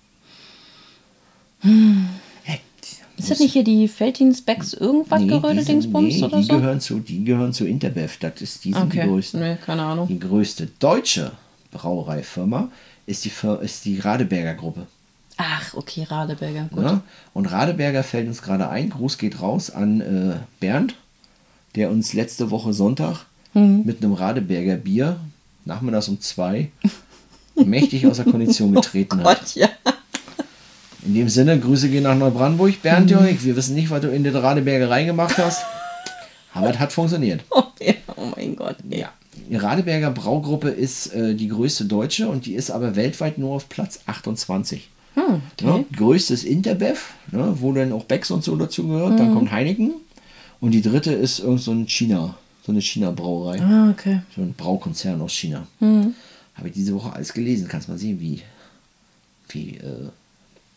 Ist das nicht hier die Felddienst Becks irgendwas Geröde-Dingsbums oder die so? gehören zu Interbev. Das ist die größte. Nee, keine Ahnung. Die größte deutsche Brauereifirma ist die Radeberger Gruppe. Ach, okay, Radeberger. Gut. Ja? Und Radeberger fällt uns gerade ein. Gruß geht raus an Bernd, der uns letzte Woche Sonntag mit einem Radeberger Bier nachmittags um 2 mächtig aus der Kondition getreten hat. Gott, ja. In dem Sinne, Grüße gehen nach Neubrandenburg. Bernd, wir wissen nicht, was du in die Radeberger reingemacht hast, aber es hat funktioniert. Oh, ja. Oh mein Gott. Ey. Ja. Die Radeberger Braugruppe ist die größte deutsche und die ist aber weltweit nur auf Platz 28. Okay. Ja, größte ist Interbev, ne, wo dann auch Becks und so dazu gehört. Dann kommt Heineken und die dritte ist irgend so eine China-Brauerei. Ah, okay. So ein Braukonzern aus China. Habe ich diese Woche alles gelesen. Kannst mal sehen, wie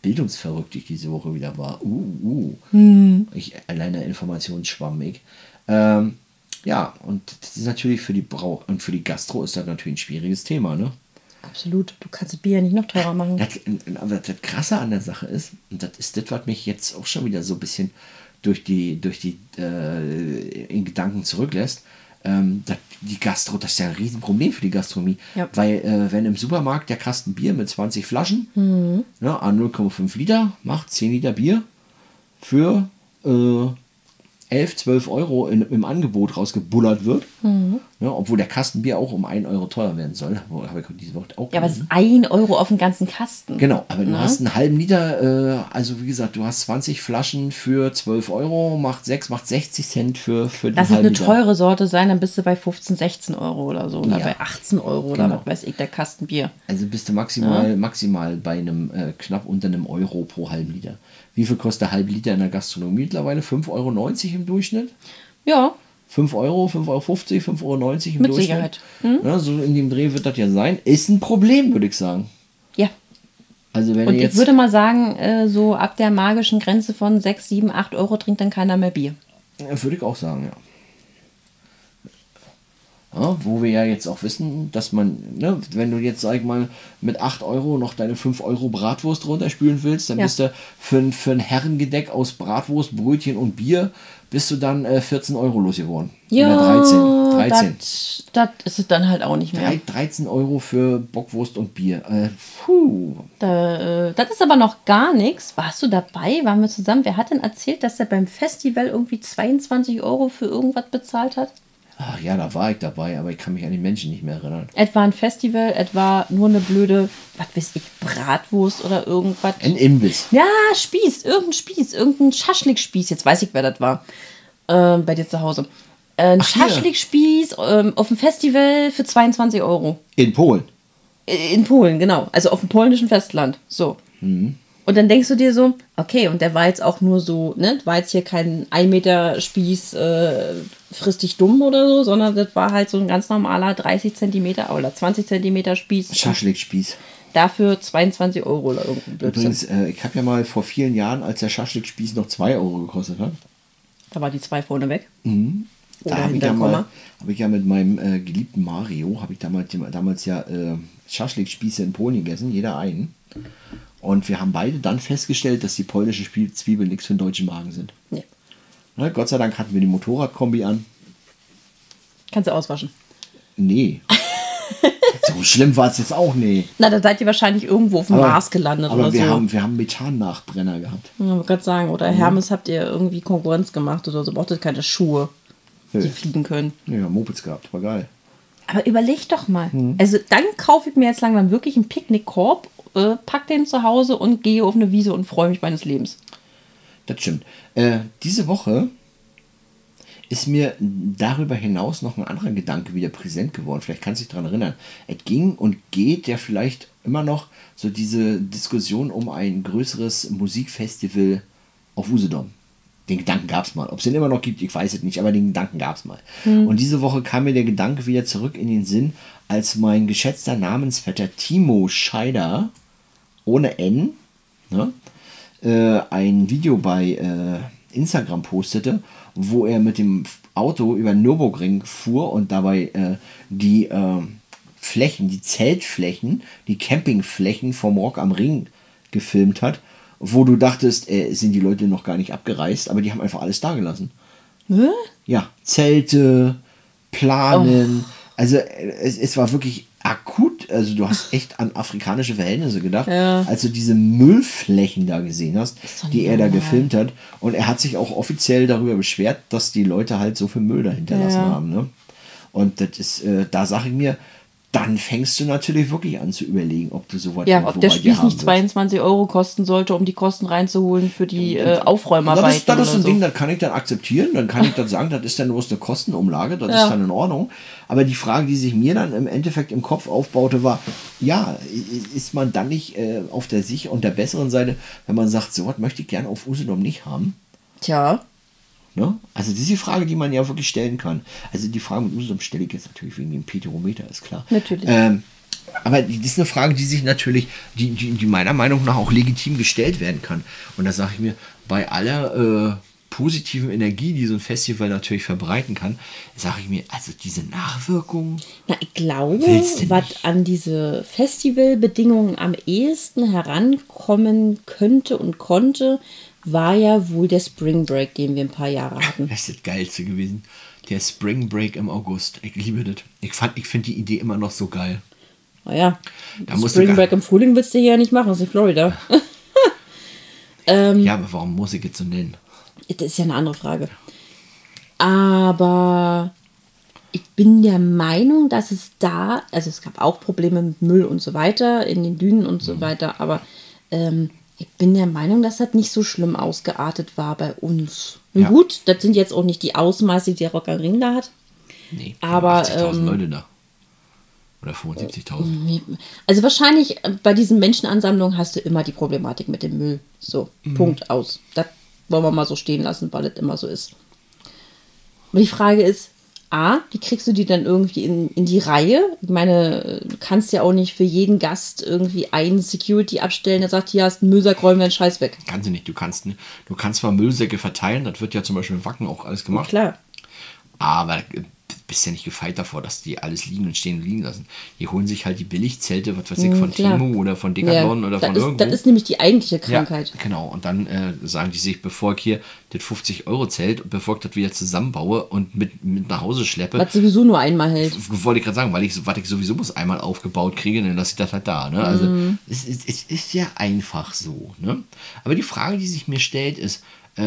bildungsverrückt ich diese Woche wieder war. Ich alleine informationsschwammig. Ja, und das ist natürlich für die und für die Gastro ist das natürlich ein schwieriges Thema, ne? Absolut. Du kannst das Bier ja nicht noch teurer machen. Aber das Krasse an der Sache ist, und das ist das, was mich jetzt auch schon wieder so ein bisschen durch die in Gedanken zurücklässt, die Gastro, das ist ja ein Riesenproblem für die Gastronomie. Ja. Weil wenn im Supermarkt der Kasten Bier mit 20 Flaschen, ne, an 0,5 Liter, macht 10 Liter Bier für 11, 12 Euro im Angebot rausgebullert wird, ne, obwohl der Kasten Bier auch um 1 Euro teurer werden soll. Habe ich diese Woche auch ja, aber das ist 1 Euro auf den ganzen Kasten. Genau, aber du hast einen halben Liter, also wie gesagt, du hast 20 Flaschen für 12 Euro, macht 60 Cent für den Lass es eine teure Sorte sein, dann bist du bei 15, 16 Euro oder so. Oder Ja. bei 18 Euro Genau. oder was weiß ich, der Kasten Bier. Also bist du maximal bei einem knapp unter einem Euro pro halben Liter. Wie viel kostet der halbe Liter in der Gastronomie mittlerweile? 5,90 Euro im Durchschnitt? Ja. 5 Euro, 5,50 Euro, 5,90 Euro im Mit Durchschnitt. Sicherheit. Ja, so in dem Dreh wird das ja sein. Ist ein Problem, würde ich sagen. Ja. Also wenn Und ihr jetzt, ich würde mal sagen, so ab der magischen Grenze von 6, 7, 8 Euro trinkt dann keiner mehr Bier. würde ich auch sagen, ja. Ja, wo wir ja jetzt auch wissen, dass man, ne, wenn du jetzt, sag ich mal, mit 8 Euro noch deine 5 Euro Bratwurst runterspülen willst, dann bist du für ein Herrengedeck aus Bratwurst, Brötchen und Bier, bist du dann 14 Euro losgeworden. Ja, oder 13. Das ist es dann halt auch nicht mehr. 13 Euro für Bockwurst und Bier. Das ist aber noch gar nichts. Warst du dabei? Waren wir zusammen? Wer hat denn erzählt, dass er beim Festival irgendwie 22 Euro für irgendwas bezahlt hat? Ach ja, da war ich dabei, aber ich kann mich an die Menschen nicht mehr erinnern. Etwa ein Festival, etwa nur eine blöde, was weiß ich, Bratwurst oder irgendwas. Ein Imbiss. Ja, Spieß, irgendein Schaschlikspieß. Jetzt weiß ich, wer das war. Bei dir zu Hause. Ein Schaschlikspieß auf dem Festival für 22 Euro. In Polen. In Polen, genau. Also auf dem polnischen Festland. So. Und dann denkst du dir so, okay, und der war jetzt auch nur so, ne, war jetzt hier kein 1 Meter Spieß frisst dich dumm oder so, sondern das war halt so ein ganz normaler 30 Zentimeter oder 20 Zentimeter Spieß. Schaschlikspieß. Dafür 22 Euro oder irgendein Blödsinn. Übrigens, ich habe ja mal vor vielen Jahren, als der Schaschlikspieß noch 2 Euro gekostet hat, da war die 2 vorne weg. da habe ich ja mit meinem geliebten Mario, habe ich damals ja Schaschlikspieße in Polen gegessen, jeder einen. Und wir haben beide dann festgestellt, dass die polnische Zwiebeln nichts für den deutschen Magen sind. Nee. Na, Gott sei Dank hatten wir die Motorradkombi an. Kannst du auswaschen. Nee. So schlimm war es jetzt auch, nee. Na, da seid ihr wahrscheinlich irgendwo auf dem Mars gelandet aber oder wir so. wir haben Methan-Nachbrenner gehabt. Ja, wollte gerade sagen, oder Hermes habt ihr irgendwie Konkurrenz gemacht oder so. Brauchtet keine Schuhe, die fliegen können. Ja, Mopeds gehabt, war geil. Aber überleg doch mal. Also dann kaufe ich mir jetzt langsam wirklich einen Picknickkorb, pack den zu Hause und gehe auf eine Wiese und freue mich meines Lebens. Das stimmt. Diese Woche ist mir darüber hinaus noch ein anderer Gedanke wieder präsent geworden. Vielleicht kannst du dich daran erinnern. Es ging und geht ja vielleicht immer noch so diese Diskussion um ein größeres Musikfestival auf Usedom. Den Gedanken gab es mal. Ob es den immer noch gibt, ich weiß es nicht, aber den Gedanken gab es mal. Und diese Woche kam mir der Gedanke wieder zurück in den Sinn, als mein geschätzter Namensvetter Timo Scheider, ohne N, ne, ein Video bei Instagram postete, wo er mit dem Auto über Nürburgring fuhr und dabei die Flächen, die Zeltflächen, die Campingflächen vom Rock am Ring gefilmt hat, wo du dachtest, sind die Leute noch gar nicht abgereist, aber die haben einfach alles da gelassen. Ja, Zelte, Planen, also es war wirklich akut, also du hast echt an afrikanische Verhältnisse gedacht, als du diese Müllflächen da gesehen hast, die er da gefilmt hat. Und er hat sich auch offiziell darüber beschwert, dass die Leute halt so viel Müll da hinterlassen haben. Ne? Und das ist, da sage ich mir, dann fängst du natürlich wirklich an zu überlegen, ob du sowas ob der Spieß nicht 22 Euro kosten sollte, um die Kosten reinzuholen für die Aufräumarbeiten. Das ist ein Ding, das kann ich dann akzeptieren, dann kann ich dann sagen, das ist dann bloß eine Kostenumlage, das ist dann in Ordnung. Aber die Frage, die sich mir dann im Endeffekt im Kopf aufbaute, war, ja, ist man dann nicht auf der sicheren und der besseren Seite, wenn man sagt, sowas möchte ich gerne auf Usedom nicht haben? Tja. Ne? Also das ist die Frage, die man ja wirklich stellen kann. Also die Frage mit Usedom stelle ich jetzt natürlich wegen dem Peterometer, ist klar. Natürlich. Aber das ist eine Frage, die sich natürlich, die meiner Meinung nach auch legitim gestellt werden kann. Und da sage ich mir, bei aller positiven Energie, die so ein Festival natürlich verbreiten kann, sage ich mir, also diese Nachwirkung. Na, ich glaube, Willst du was nicht? an diese Festivalbedingungen am ehesten herankommen könnte und konnte, war ja wohl der Spring Break, den wir ein paar Jahre hatten. Das ist das Geilste gewesen. Der Spring Break im August. Ich liebe das. Ich finde die Idee immer noch so geil. Naja, Da musst du Spring gar- Break im Frühling willst du hier ja nicht machen, das ist in Florida. Ja, aber warum muss ich jetzt so nennen? Das ist ja eine andere Frage. Aber ich bin der Meinung, dass es da, also es gab auch Probleme mit Müll und so weiter, in den Dünen und so weiter, aber ich bin der Meinung, dass das nicht so schlimm ausgeartet war bei uns. Nun Ja. gut, das sind jetzt auch nicht die Ausmaße, die der Rock am Ring da hat. Nee, Aber, 80.000 Leute da. Oder 75.000. Also wahrscheinlich bei diesen Menschenansammlungen hast du immer die Problematik mit dem Müll. So, Punkt aus. Das wollen wir mal so stehen lassen, weil das immer so ist. Aber die Frage ist, A, wie kriegst du die dann irgendwie in die Reihe? Ich meine, du kannst ja auch nicht für jeden Gast irgendwie einen Security abstellen, der sagt, hier hast du einen Müllsack, räumen wir den Scheiß weg. Kannst du nicht. Du kannst zwar Müllsäcke verteilen, das wird ja zum Beispiel in Wacken auch alles gemacht. Klar. Aber bist ja nicht gefeit davor, dass die alles liegen und stehen und liegen lassen. Die holen sich halt die Billigzelte, was weiß ich, von klar. Temu oder von Decathlon oder von irgendwo. Das ist nämlich die eigentliche Krankheit. Ja, genau. Und dann sagen die sich, bevor ich hier das 50-Euro-Zelt, bevor ich das wieder zusammenbaue und mit nach Hause schleppe, Was sowieso nur einmal hält. wollte ich gerade sagen, was ich sowieso muss einmal aufgebaut kriege, dann lasse ich das halt da. Ne? Also es ist ja einfach so. Ne? Aber die Frage, die sich mir stellt, ist,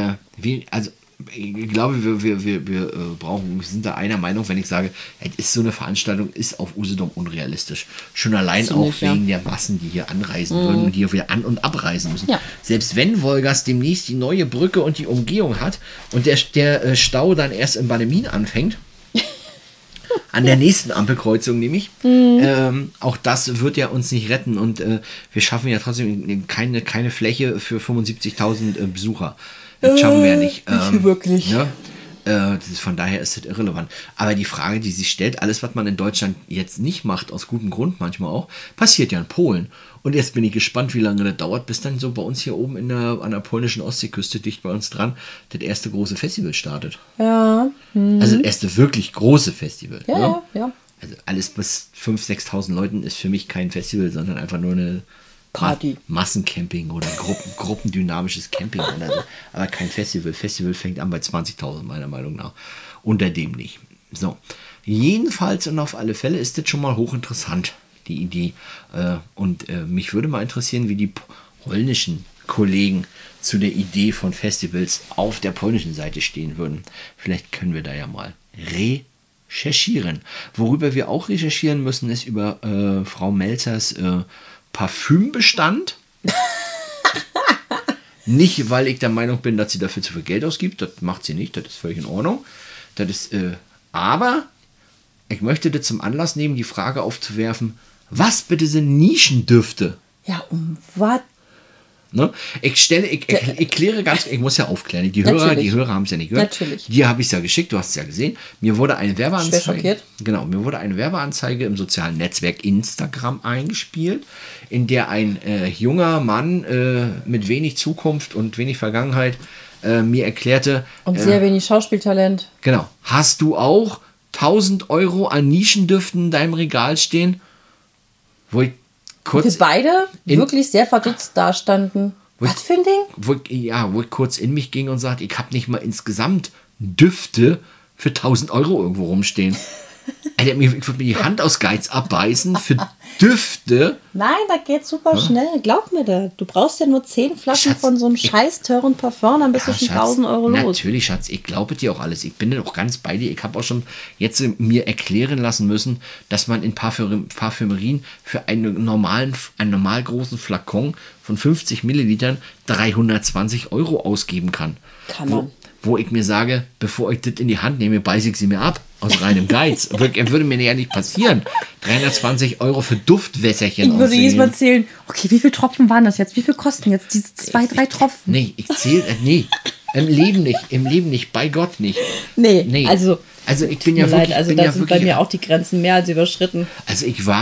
ich glaube, wir sind da einer Meinung, wenn ich sage, ist so eine Veranstaltung ist auf Usedom unrealistisch. Schon allein Ziemlich, auch wegen der Massen, die hier anreisen würden und die hier wieder an- und abreisen müssen. Ja. Selbst wenn Wolgast demnächst die neue Brücke und die Umgehung hat und der Stau dann erst in Bademin anfängt, an der nächsten Ampelkreuzung nämlich. Auch das wird ja uns nicht retten und wir schaffen ja trotzdem keine Fläche für 75.000 Besucher. Das schaffen wir ja nicht. Nicht wirklich. Ne? Von daher ist das irrelevant. Aber die Frage, die sich stellt, alles, was man in Deutschland jetzt nicht macht, aus gutem Grund manchmal auch, passiert ja in Polen. Und jetzt bin ich gespannt, wie lange das dauert, bis dann so bei uns hier oben an der polnischen Ostseeküste, dicht bei uns dran, das erste große Festival startet. Ja. Also das erste wirklich große Festival. Ja, ne? ja. Also alles bis 5.000, 6.000 Leuten ist für mich kein Festival, sondern einfach nur eine Party. Massencamping oder gruppendynamisches Camping oder so. Aber kein Festival. Festival fängt an bei 20.000 meiner Meinung nach. Unter dem nicht. So. Jedenfalls und auf alle Fälle ist das schon mal hochinteressant, die Idee. Und mich würde mal interessieren, wie die polnischen Kollegen zu der Idee von Festivals auf der polnischen Seite stehen würden. Vielleicht können wir da ja mal recherchieren. Worüber wir auch recherchieren müssen, ist über Frau Melzers Parfümbestand. Nicht, weil ich der Meinung bin, dass sie dafür zu viel Geld ausgibt. Das macht sie nicht. Das ist völlig in Ordnung. Das ist, aber ich möchte das zum Anlass nehmen, die Frage aufzuwerfen, was bitte sind Nischendüfte? Ja, um was? Ne? Ich kläre ganz, ich muss ja aufklären. Die Hörer haben es ja nicht gehört. Natürlich. Dir habe ich es ja geschickt, du hast es ja gesehen. Mir wurde eine Werbeanzeige. Schwer schockiert. Genau, mir wurde eine Werbeanzeige im sozialen Netzwerk Instagram eingespielt, in der ein junger Mann mit wenig Zukunft und wenig Vergangenheit mir erklärte. Und sehr wenig Schauspieltalent. Genau. Hast du auch 1.000 Euro an Nischendüften in deinem Regal stehen? Wo ich kurz Wir beide wirklich sehr verdutzt dastanden. Was für ein Ding? wo ich kurz in mich ging und sagte, ich habe nicht mal insgesamt Düfte für 1.000 Euro irgendwo rumstehen. Alter, ich würde mir die Hand aus Geiz abbeißen für Düfte. Nein, das geht super schnell. Glaub mir das. Du brauchst ja nur 10 Flaschen Schatz, von so einem scheiß teuren Parfum, dann bist du schon 1.000 Euro los. Natürlich, Schatz, ich glaube dir auch alles. Ich bin da auch ganz bei dir. Ich habe auch schon jetzt mir erklären lassen müssen, dass man in Parfümerien für einen normal großen Flakon von 50 Millilitern 320 Euro ausgeben kann. Kann man. Wo ich mir sage, bevor ich das in die Hand nehme, beiße ich sie mir ab. Aus reinem Geiz. Würde mir ja nicht passieren. 320 Euro für Duftwässerchen. Ich würde jedes Mal zählen, okay, wie viele Tropfen waren das jetzt? Wie viel kosten jetzt diese 2, 3 Tropfen? Nee, ich zähle, nee. Im Leben nicht, bei Gott nicht. Nee, also ich bin ja mir wirklich, leid, also da sind bei mir auch die Grenzen mehr als überschritten. Also ich war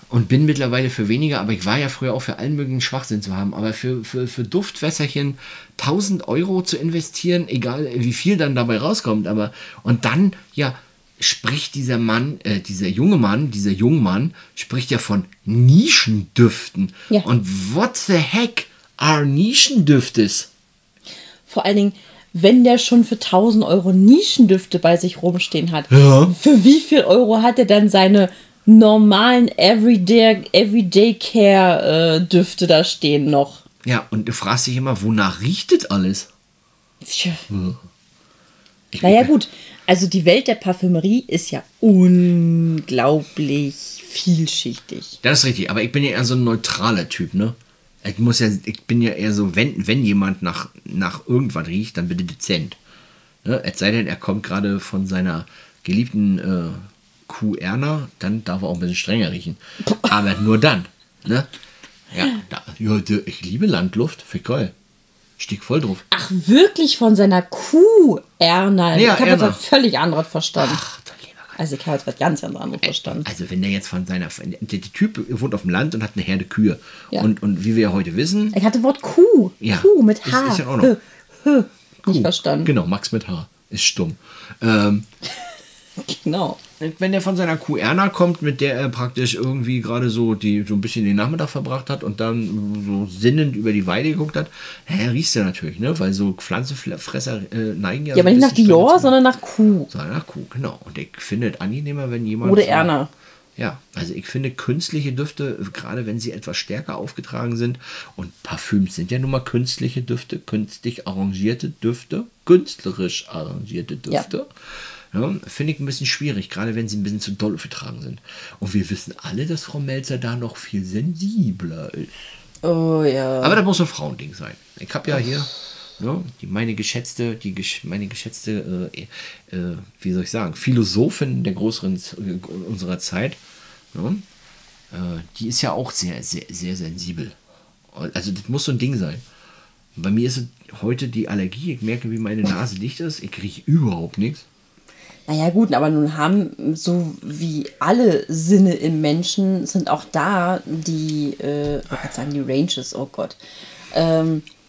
und bin mittlerweile für weniger, aber ich war ja früher auch für allen möglichen Schwachsinn zu haben, aber für Duftwässerchen 1.000 Euro zu investieren, egal wie viel dann dabei rauskommt, aber und dann, ja, spricht dieser Jungmann spricht ja von Nischendüften. Ja. Und what the heck are Nischendüftes? Vor allen Dingen, wenn der schon für 1.000 Euro Nischendüfte bei sich rumstehen hat, Ja. für wie viel Euro hat er dann seine normalen Everyday Care Düfte da stehen noch? Ja, und du fragst dich immer, wonach riecht das alles? Tja. Naja gut, also die Welt der Parfümerie ist ja unglaublich vielschichtig. Das ist richtig, aber ich bin ja eher so ein neutraler Typ, ne? Ich bin ja eher so, wenn jemand nach irgendwas riecht, dann bitte dezent. Ne? Es sei denn, er kommt gerade von seiner geliebten Kuh Erna, dann darf er auch ein bisschen strenger riechen. Aber nur dann. Ne? Ja, ich liebe Landluft, für geil. Stieg voll drauf. Ach, wirklich von seiner Kuh Erna? Ja, ich habe jetzt Erna. was völlig anderes verstanden. Ach, du lieber Gott. Also ich habe jetzt was ganz anderes verstanden. Also wenn der jetzt von seiner... Der Typ wohnt auf dem Land und hat eine Herde Kühe. Ja. Und wie wir ja heute wissen... Ich hatte Wort Kuh. Ja, Kuh mit H. ist ja auch noch. Nicht Kuh. verstanden. Genau, Max mit H. Ist stumm. Genau. Wenn der von seiner Kuh Erna kommt, mit der er praktisch irgendwie gerade so ein bisschen den Nachmittag verbracht hat und dann so sinnend über die Weide geguckt hat, riecht er natürlich, ne? Weil so Pflanzenfresser neigen ja Ja, aber so ein nicht nach bisschen Dior, strenger zu- sondern nach Kuh. sondern nach Kuh, genau. Und ich finde es angenehmer, wenn jemand... Oder so- Erna. Ja, also ich finde künstliche Düfte, gerade wenn sie etwas stärker aufgetragen sind, und Parfüms sind ja nun mal künstliche Düfte, künstlich arrangierte Düfte, künstlerisch arrangierte Düfte, ja, finde ich ein bisschen schwierig, gerade wenn sie ein bisschen zu doll aufgetragen sind. Und wir wissen alle, dass Frau Melzer da noch viel sensibler ist. Oh ja. Aber das muss ein Frauending sein. Ich habe ja hier meine geschätzte, wie soll ich sagen, Philosophin der größeren unserer Zeit, die ist ja auch sehr, sehr, sehr sensibel. Also das muss so ein Ding sein. Bei mir ist es heute die Allergie. Ich merke, wie meine Nase dicht ist. Ich kriege überhaupt nichts. Naja gut, aber nun haben so wie alle Sinne im Menschen sind auch da die, ich wollte gerade sagen die Ranges, oh Gott, ja,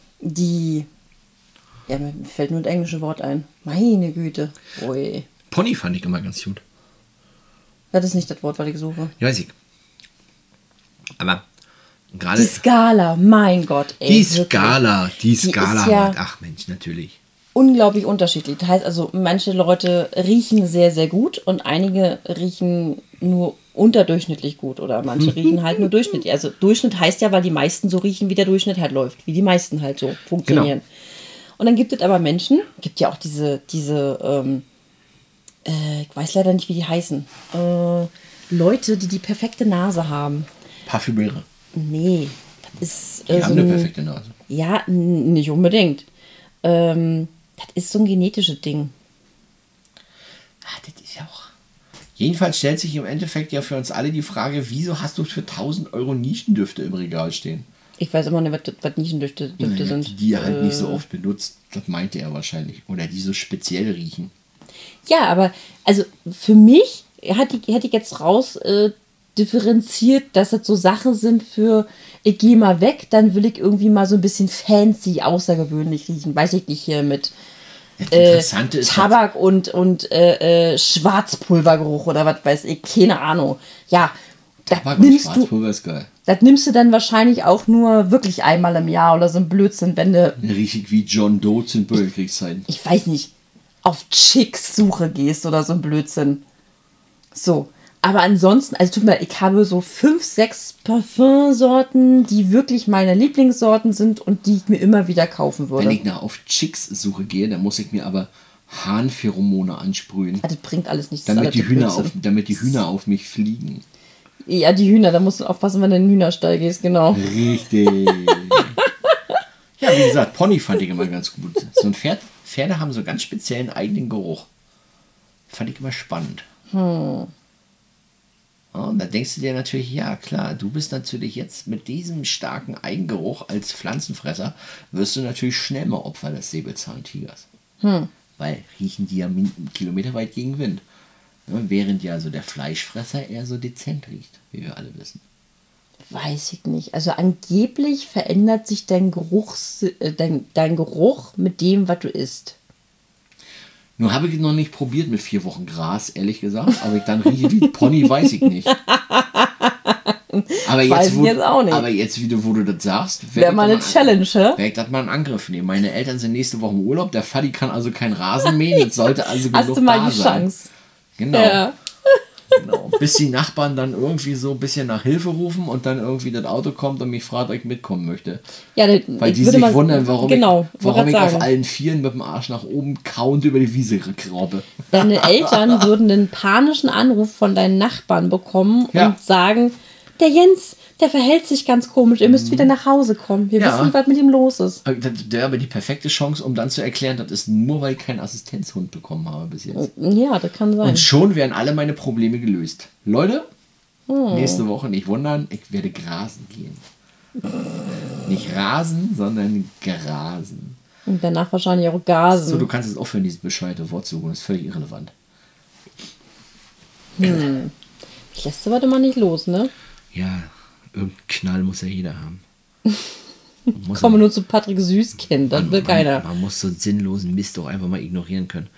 mir fällt nur das englische Wort ein. Meine Güte. Ui. Pony fand ich immer ganz gut. Das ist nicht das Wort, was ich suche. Ja, weiß ich. Aber gerade... Die Skala, mein Gott, ey. Die wirklich. Skala, ist ja Mann. Ach Mensch, natürlich. unglaublich unterschiedlich. Das heißt also, manche Leute riechen sehr, sehr gut und einige riechen nur unterdurchschnittlich gut oder manche riechen halt nur durchschnittlich. Also Durchschnitt heißt ja, weil die meisten so riechen, wie der Durchschnitt halt läuft, wie die meisten halt so funktionieren. Genau. Und dann gibt es aber Menschen, gibt ja auch diese ich weiß leider nicht, wie die heißen, Leute, die perfekte Nase haben. Parfümiere. Nee, das ist Die haben eine perfekte Nase. Ja, nicht unbedingt. Das ist so ein genetisches Ding. Das ist ja auch... Jedenfalls stellt sich im Endeffekt ja für uns alle die Frage, wieso hast du für 1.000 Euro Nischendüfte im Regal stehen? Ich weiß immer nicht, was Nischendüfte sind. Die er halt nicht so oft benutzt, das meinte er wahrscheinlich. Oder die so speziell riechen. Ja, aber also für mich hätte ich jetzt raus differenziert, dass das so Sachen sind für, ich gehe mal weg, dann will ich irgendwie mal so ein bisschen fancy, außergewöhnlich riechen. Weiß ich nicht, hier mit Das Interessante ist... Tabak und Schwarzpulvergeruch oder was weiß ich, keine Ahnung. Ja, Tabak und Schwarzpulver ist geil. das nimmst du dann wahrscheinlich auch nur wirklich einmal im Jahr oder so ein Blödsinn, wenn du, Richtig wie John Doe zu den Bürgerkriegszeiten. ich weiß nicht, auf Chicks-Suche gehst oder so ein Blödsinn. So. Aber ansonsten, also tut mir leid, ich habe so 5, 6 Parfümsorten, die wirklich meine Lieblingssorten sind und die ich mir immer wieder kaufen würde. Wenn ich auf Chicks-Suche gehe, dann muss ich mir aber Harnpheromone ansprühen, Das bringt alles nichts. das ist damit alles Blödsinn. die Hühner auf mich fliegen. Ja, die Hühner, da musst du aufpassen, wenn du in den Hühnerstall gehst, genau. Richtig. Ja, wie gesagt, Pony fand ich immer ganz gut. So ein Pferde haben so ganz speziellen eigenen Geruch. Fand ich immer spannend. Ja, und da denkst du dir natürlich, ja klar, du bist natürlich jetzt mit diesem starken Eigengeruch als Pflanzenfresser, wirst du natürlich schnell mal Opfer des Säbelzahntigers. Weil riechen die ja kilometerweit gegen Wind. Ja, während ja so der Fleischfresser eher so dezent riecht, wie wir alle wissen. Weiß ich nicht. Also angeblich verändert sich dein Geruch mit dem, was du isst. Nur habe ich noch nicht probiert mit 4 Wochen Gras, ehrlich gesagt. Aber ich dann rieche wie ein Pony, weiß ich nicht. Aber Weiß ich jetzt auch nicht. Aber jetzt, wo du das sagst, Wäre mal eine Challenge, hä? Werde ich das mal in Angriff nehmen. Meine Eltern sind nächste Woche im Urlaub. Der Vati kann also kein Rasen mähen. Jetzt sollte also genug Hast du mal da die sein. Chance. Genau. Ja. Genau. Bis die Nachbarn dann irgendwie so ein bisschen nach Hilfe rufen und dann irgendwie das Auto kommt und mich fragt, ob ich mitkommen möchte. Ja, Weil die sich wundern, warum ich sagen. auf allen Vieren mit dem Arsch nach oben kauend über die Wiese robbe. Deine Eltern würden einen panischen Anruf von deinen Nachbarn bekommen und sagen, der Jens, der verhält sich ganz komisch, ihr müsst wieder nach Hause kommen. Wir wissen, was mit ihm los ist. Das wäre aber die perfekte Chance, um dann zu erklären, das ist nur, weil ich keinen Assistenzhund bekommen habe bis jetzt. Ja, das kann sein. Und schon wären alle meine Probleme gelöst. Leute, nächste Woche nicht wundern, ich werde grasen gehen. Nicht rasen, sondern grasen. Und danach wahrscheinlich auch Gasen. So, du kannst jetzt aufhören, dieses bescheuerte Wort zu suchen, das ist völlig irrelevant. Ich lässt du warte mal nicht los, ne? Ja, irgendeinen Knall muss ja jeder haben. Komme nur zu Patrick Süßkind, das will keiner. Man muss so sinnlosen Mist doch einfach mal ignorieren können.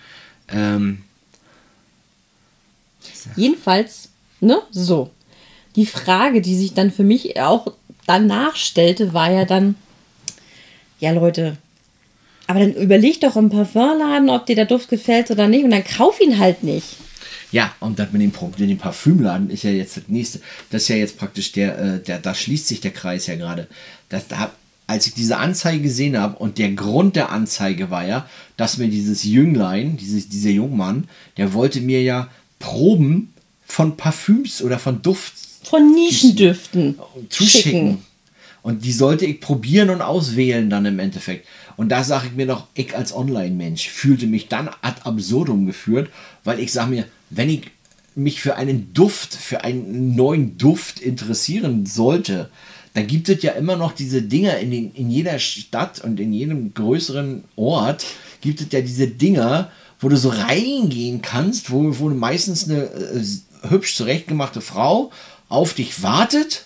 Jedenfalls, ne, so. Die Frage, die sich dann für mich auch danach stellte, war ja dann, ja Leute, aber dann überleg doch im Parfumladen, ob dir der Duft gefällt oder nicht und dann kauf ihn halt nicht. Ja, und das mit dem Parfümladen ist ja jetzt das nächste. Das ist ja jetzt praktisch da schließt sich der Kreis ja gerade. Als ich diese Anzeige gesehen habe und der Grund der Anzeige war ja, dass mir dieses Jünglein, dieser Jungmann, der wollte mir ja Proben von Parfüms oder von Duft von Nischendüften zuschicken. Und die sollte ich probieren und auswählen dann im Endeffekt. Und da sage ich mir doch, ich als Online-Mensch fühlte mich dann ad absurdum geführt, weil ich sage mir, wenn ich mich für einen neuen Duft interessieren sollte, dann gibt es ja immer noch diese Dinger in jeder Stadt und in jedem größeren Ort gibt es ja diese Dinger, wo du so reingehen kannst, wo meistens eine hübsch zurechtgemachte Frau auf dich wartet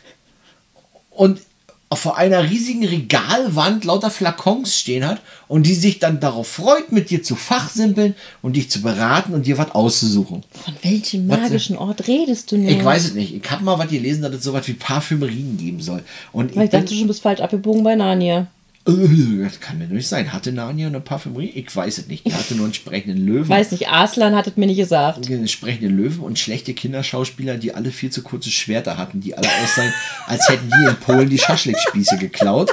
und vor einer riesigen Regalwand lauter Flakons stehen hat und die sich dann darauf freut, mit dir zu fachsimpeln und dich zu beraten und dir was auszusuchen. Von welchem magischen Ort redest du nur? Ich weiß es nicht. Ich habe mal was gelesen, dass es sowas wie Parfümerien geben soll. Und ich dachte schon, du bist falsch abgebogen bei Narnia. Das kann ja nicht sein. Hatte Narnia eine Parfümerie? Ich weiß es nicht. Die hatte nur einen sprechenden Löwen. Weiß nicht, Arslan hat es mir nicht gesagt. Einen sprechenden Löwen und schlechte Kinderschauspieler, die alle viel zu kurze Schwerter hatten, die alle aussahen, als hätten die in Polen die Schaschlikspieße geklaut.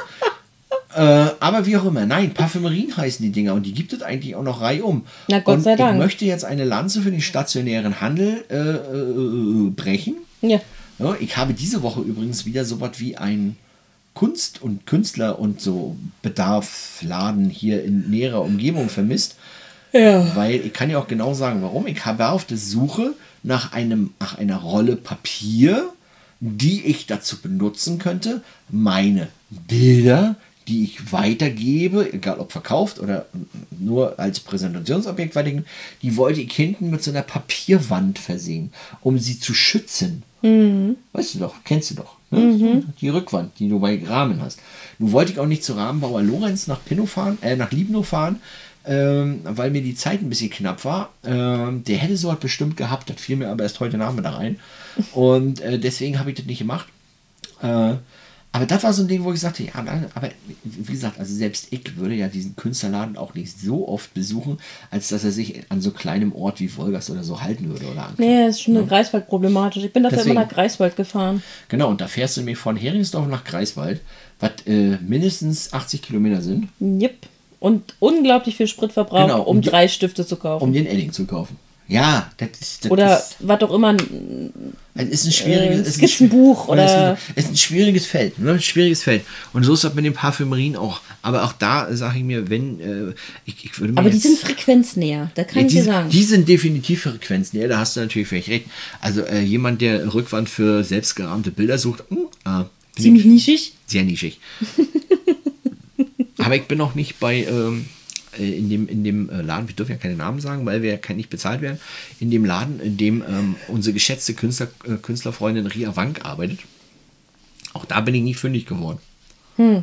Aber wie auch immer. Nein, Parfümerien heißen die Dinger und die gibt es eigentlich auch noch reihum. Na Gott sei Dank. Ich möchte jetzt eine Lanze für den stationären Handel brechen. Ja. Ja. Ich habe diese Woche übrigens wieder so was wie ein Kunst und Künstler und so Bedarfladen hier in näherer Umgebung vermisst. Ja. Weil ich kann ja auch genau sagen, warum. Ich habe auf der Suche nach einer Rolle Papier, die ich dazu benutzen könnte, meine Bilder, die ich weitergebe, egal ob verkauft oder nur als Präsentationsobjekt weitergeben, die wollte ich hinten mit so einer Papierwand versehen, um sie zu schützen. Mhm. Weißt du doch, kennst du doch. Ne? Mhm. Die Rückwand, die du bei Rahmen hast. Nun wollte ich auch nicht zu Rahmenbauer Lorenz nach Liebnow fahren, weil mir die Zeit ein bisschen knapp war. Der hätte sowas bestimmt gehabt, das fiel mir aber erst heute Nachmittag ein. Und deswegen habe ich das nicht gemacht. Aber das war so ein Ding, wo ich sagte, ja, aber wie gesagt, also selbst ich würde ja diesen Künstlerladen auch nicht so oft besuchen, als dass er sich an so kleinem Ort wie Wolgast oder so halten würde. Nee, das ist schon eine Greifswald problematisch. Ich bin dafür immer nach Greifswald gefahren. Genau, und da fährst du nämlich von Heringsdorf nach Greifswald, was mindestens 80 Kilometer sind. Yep. Und unglaublich viel Sprit verbraucht, genau, um 3 Stifte zu kaufen. Um den Edding zu kaufen. Ja, das oder was auch immer. Es ist ein schwieriges Skizzenbuch oder. Es ist ein schwieriges Feld, ne? Schwieriges Feld. Und so ist das mit den Parfümerien auch. Aber auch da sage ich mir, wenn ich würde mir. Aber die sind frequenznäher, da kann ich dir sagen. Die sind definitiv frequenznäher, da hast du natürlich vielleicht recht. Also jemand, der Rückwand für selbstgerahmte Bilder sucht, ziemlich nischig. Sehr nischig. Aber ich bin noch nicht bei. In dem Laden, wir dürfen ja keine Namen sagen, weil wir nicht bezahlt werden, in dem Laden, in dem unsere geschätzte Künstlerfreundin Ria Wank arbeitet. Auch da bin ich nie fündig geworden. Ja.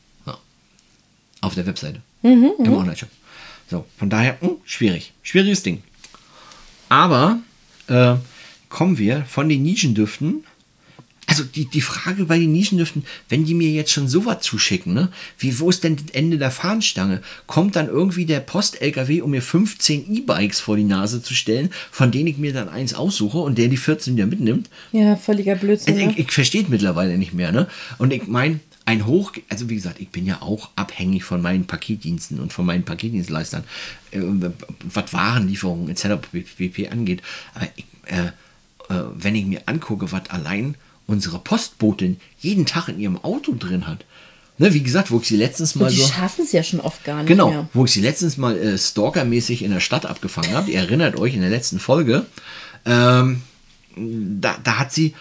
Auf der Webseite. Im Online-Shop. So, von daher, schwierig. Schwieriges Ding. Aber kommen wir von den Nischendüften. Also die Frage bei den Nischendüften, wenn die mir jetzt schon sowas zuschicken, ne? Wo ist denn das Ende der Fahnenstange? Kommt dann irgendwie der Post-LKW, um mir 15 E-Bikes vor die Nase zu stellen, von denen ich mir dann eins aussuche und der die 14 wieder mitnimmt? Ja, völliger Blödsinn. Also ich verstehe es mittlerweile nicht mehr, ne? Und ich meine, also wie gesagt, ich bin ja auch abhängig von meinen Paketdiensten und von meinen Paketdienstleistern, was Warenlieferungen etc. pp. Angeht. Aber wenn ich mir angucke, was allein unsere Postbotin jeden Tag in ihrem Auto drin hat. Ne, wie gesagt, wo ich sie letztens mal und die so... schaffen es ja schon oft gar nicht Genau, mehr. wo ich sie letztens mal stalkermäßig in der Stadt abgefangen habe. Ihr erinnert euch in der letzten Folge. Da hat sie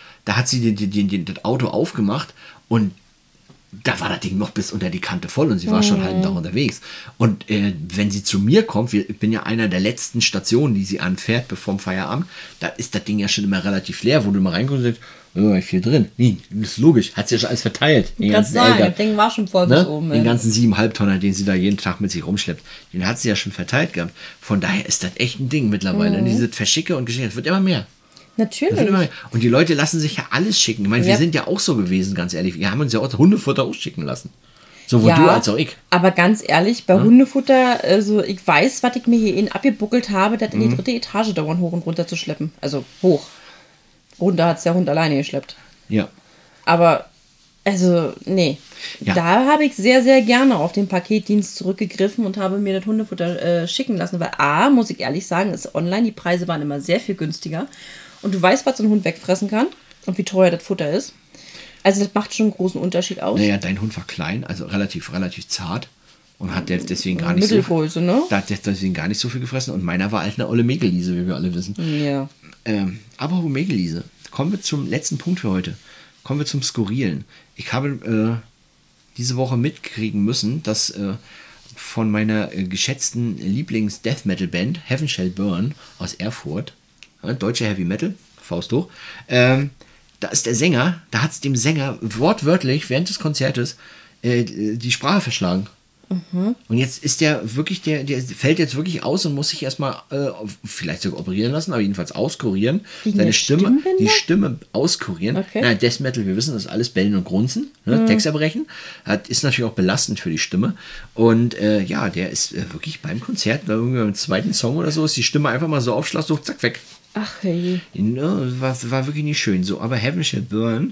das Auto aufgemacht und da war das Ding noch bis unter die Kante voll und sie war schon halt da unterwegs. Und wenn sie zu mir kommt, ich bin ja einer der letzten Stationen, die sie anfährt, bevor dem Feierabend, da ist das Ding ja schon immer relativ leer, wo du mal reinkommst und sagst, oh, viel drin. Nee, das ist logisch, hat sie ja schon alles verteilt. Den ganzen Das Ding war schon voll bis oben. Den ganzen 7,5 Tonner, den sie da jeden Tag mit sich rumschleppt, den hat sie ja schon verteilt gehabt. Von daher ist das echt ein Ding mittlerweile. Diese Verschicke und Geschenke, es wird immer mehr. Natürlich. Und die Leute lassen sich ja alles schicken. Ich meine, wir sind ja auch so gewesen, ganz ehrlich. Wir haben uns ja auch Hundefutter ausschicken lassen. Sowohl du als auch ich. Aber ganz ehrlich, bei Hundefutter, also ich weiß, was ich mir hier abgebuckelt habe, das in die 3. Etage dauernd hoch und runter zu schleppen. Also hoch. Runter hat es der Hund alleine geschleppt. Ja. Aber, also, nee. Ja. Da habe ich sehr, sehr gerne auf den Paketdienst zurückgegriffen und habe mir das Hundefutter schicken lassen. Weil A, muss ich ehrlich sagen, ist online, die Preise waren immer sehr viel günstiger. Und du weißt, was so ein Hund wegfressen kann und wie teuer das Futter ist. Also das macht schon einen großen Unterschied aus. Naja, dein Hund war klein, also relativ zart und hat deswegen gar nicht Mittelgröße, ne? Da hat deswegen gar nicht so viel gefressen und meiner war halt eine olle Megeliese, wie wir alle wissen. Ja. Aber Megeliese, kommen wir zum letzten Punkt für heute. Kommen wir zum Skurrilen. Ich habe diese Woche mitkriegen müssen, dass von meiner geschätzten Lieblings-Death-Metal-Band Heaven Shall Burn aus Erfurt, deutsche Heavy Metal, Faust hoch, da ist der Sänger, da hat es dem Sänger wortwörtlich während des Konzertes die Sprache verschlagen. Und jetzt ist der wirklich, der fällt jetzt wirklich aus und muss sich erstmal vielleicht sogar operieren lassen, aber jedenfalls auskurieren. Seine Stimme, die Stimme auskurieren. Okay. Na, Death Metal, wir wissen, das ist alles Bellen und Grunzen, ne? Texterbrechen. Ist natürlich auch belastend für die Stimme. Und ja, der ist wirklich beim Konzert, irgendwie beim zweiten Song oder so, ist die Stimme einfach mal so aufschlossen, so zack, weg. Ach hey. War wirklich nicht schön. So, aber Heaven Shall Burn,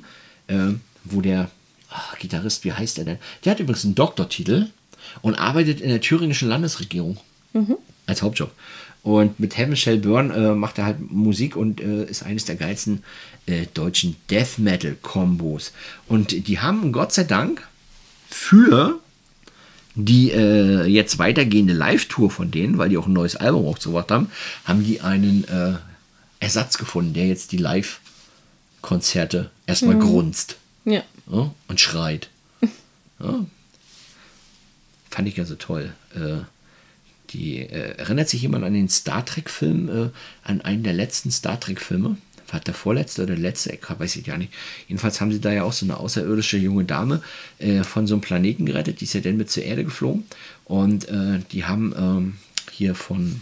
wo der Gitarrist, wie heißt er denn? Der hat übrigens einen Doktortitel und arbeitet in der thüringischen Landesregierung als Hauptjob. Und mit Heaven Shall Burn macht er halt Musik und ist eines der geilsten deutschen Death Metal Kombos. Und die haben Gott sei Dank für die jetzt weitergehende Live-Tour von denen, weil die auch ein neues Album rausgebracht haben, haben die einen Ersatz gefunden, der jetzt die Live-Konzerte erstmal grunzt. Ja. Und schreit. Ja. Fand ich ja so toll. Erinnert sich jemand an den Star Trek-Film, an einen der letzten Star Trek-Filme? War der vorletzte oder der letzte? Ich weiß ich gar nicht. Jedenfalls haben sie da ja auch so eine außerirdische junge Dame von so einem Planeten gerettet. Die ist ja dann mit zur Erde geflogen. Und die haben hier von,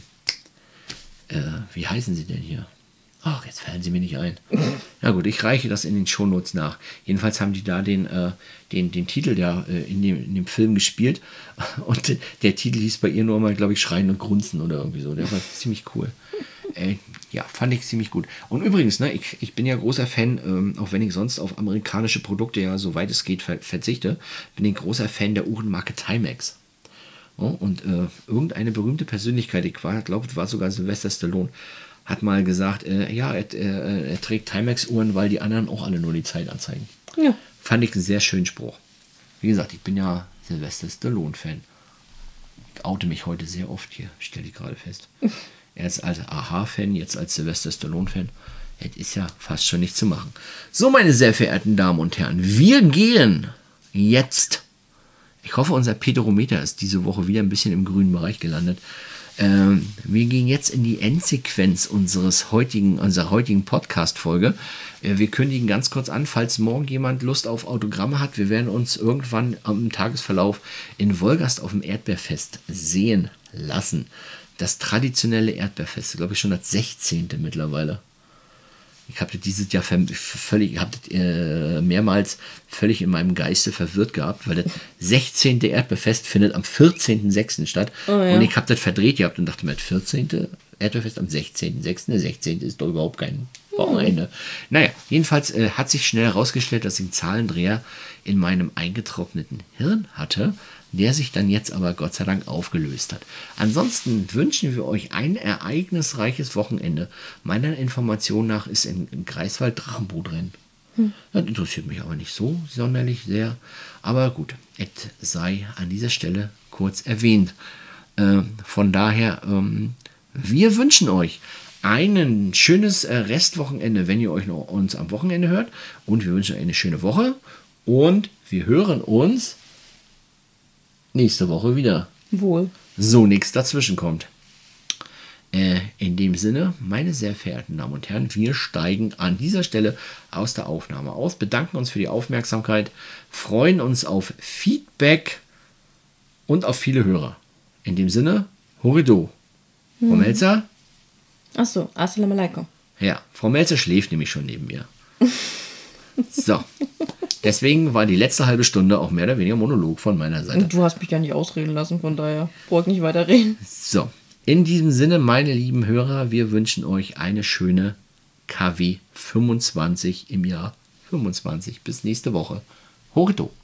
wie heißen sie denn hier? Ach, jetzt fallen sie mir nicht ein. Na gut, ich reiche das in den Shownotes nach. Jedenfalls haben die da den Titel ja in dem Film gespielt. Und der Titel hieß bei ihr nur mal, glaube ich, Schreien und Grunzen oder irgendwie so. Der war ziemlich cool. Ja, fand ich ziemlich gut. Und übrigens, ne, ich bin ja großer Fan, auch wenn ich sonst auf amerikanische Produkte ja, soweit es geht, verzichte, bin ich großer Fan der Uhrenmarke Timex. Und irgendeine berühmte Persönlichkeit, ich glaube, es war sogar Sylvester Stallone, hat mal gesagt, er trägt Timex-Uhren, weil die anderen auch alle nur die Zeit anzeigen. Ja. Fand ich einen sehr schönen Spruch. Wie gesagt, ich bin ja Sylvester Stallone-Fan. Ich oute mich heute sehr oft hier, stelle ich gerade fest. Erst als Aha-Fan, jetzt als Sylvester Stallone-Fan. Das ist ja fast schon nicht zu machen. So, meine sehr verehrten Damen und Herren, wir gehen jetzt. Ich hoffe, unser Pedometer ist diese Woche wieder ein bisschen im grünen Bereich gelandet. Wir gehen jetzt in die Endsequenz unserer heutigen Podcast-Folge. Wir kündigen ganz kurz an, falls morgen jemand Lust auf Autogramme hat. Wir werden uns irgendwann am Tagesverlauf in Wolgast auf dem Erdbeerfest sehen lassen. Das traditionelle Erdbeerfest, glaube ich schon das 16. mittlerweile. Ich habe dieses Jahr mehrmals völlig in meinem Geiste verwirrt gehabt, weil das 16. Erdbeerfest findet am 14.06. statt. Oh, ja. Und ich habe das verdreht gehabt und dachte mir, das 14. Erdbeerfest am 16.06. Der 16. ist doch überhaupt kein Wochenende. Naja, jedenfalls hat sich schnell herausgestellt, dass ich einen Zahlendreher in meinem eingetrockneten Hirn hatte, der sich dann jetzt aber Gott sei Dank aufgelöst hat. Ansonsten wünschen wir euch ein ereignisreiches Wochenende. Meiner Information nach ist in Greifswald Drachenbootrennen. Das interessiert mich aber nicht so sonderlich sehr. Aber gut, es sei an dieser Stelle kurz erwähnt. Von daher, wir wünschen euch ein schönes Restwochenende, wenn ihr euch noch uns am Wochenende hört. Und wir wünschen euch eine schöne Woche. Und wir hören uns nächste Woche wieder. Wohl. So nichts dazwischen kommt. In dem Sinne, meine sehr verehrten Damen und Herren, wir steigen an dieser Stelle aus der Aufnahme aus, bedanken uns für die Aufmerksamkeit, freuen uns auf Feedback und auf viele Hörer. In dem Sinne, Horido. Frau Melzer? Achso, assalamu alaikum. Ja, Frau Melzer schläft nämlich schon neben mir. So. Deswegen war die letzte halbe Stunde auch mehr oder weniger Monolog von meiner Seite. Du hast mich ja nicht ausreden lassen, von daher brauche ich nicht weiterreden. So, in diesem Sinne, meine lieben Hörer, wir wünschen euch eine schöne KW 25 im Jahr 25. Bis nächste Woche. Horito.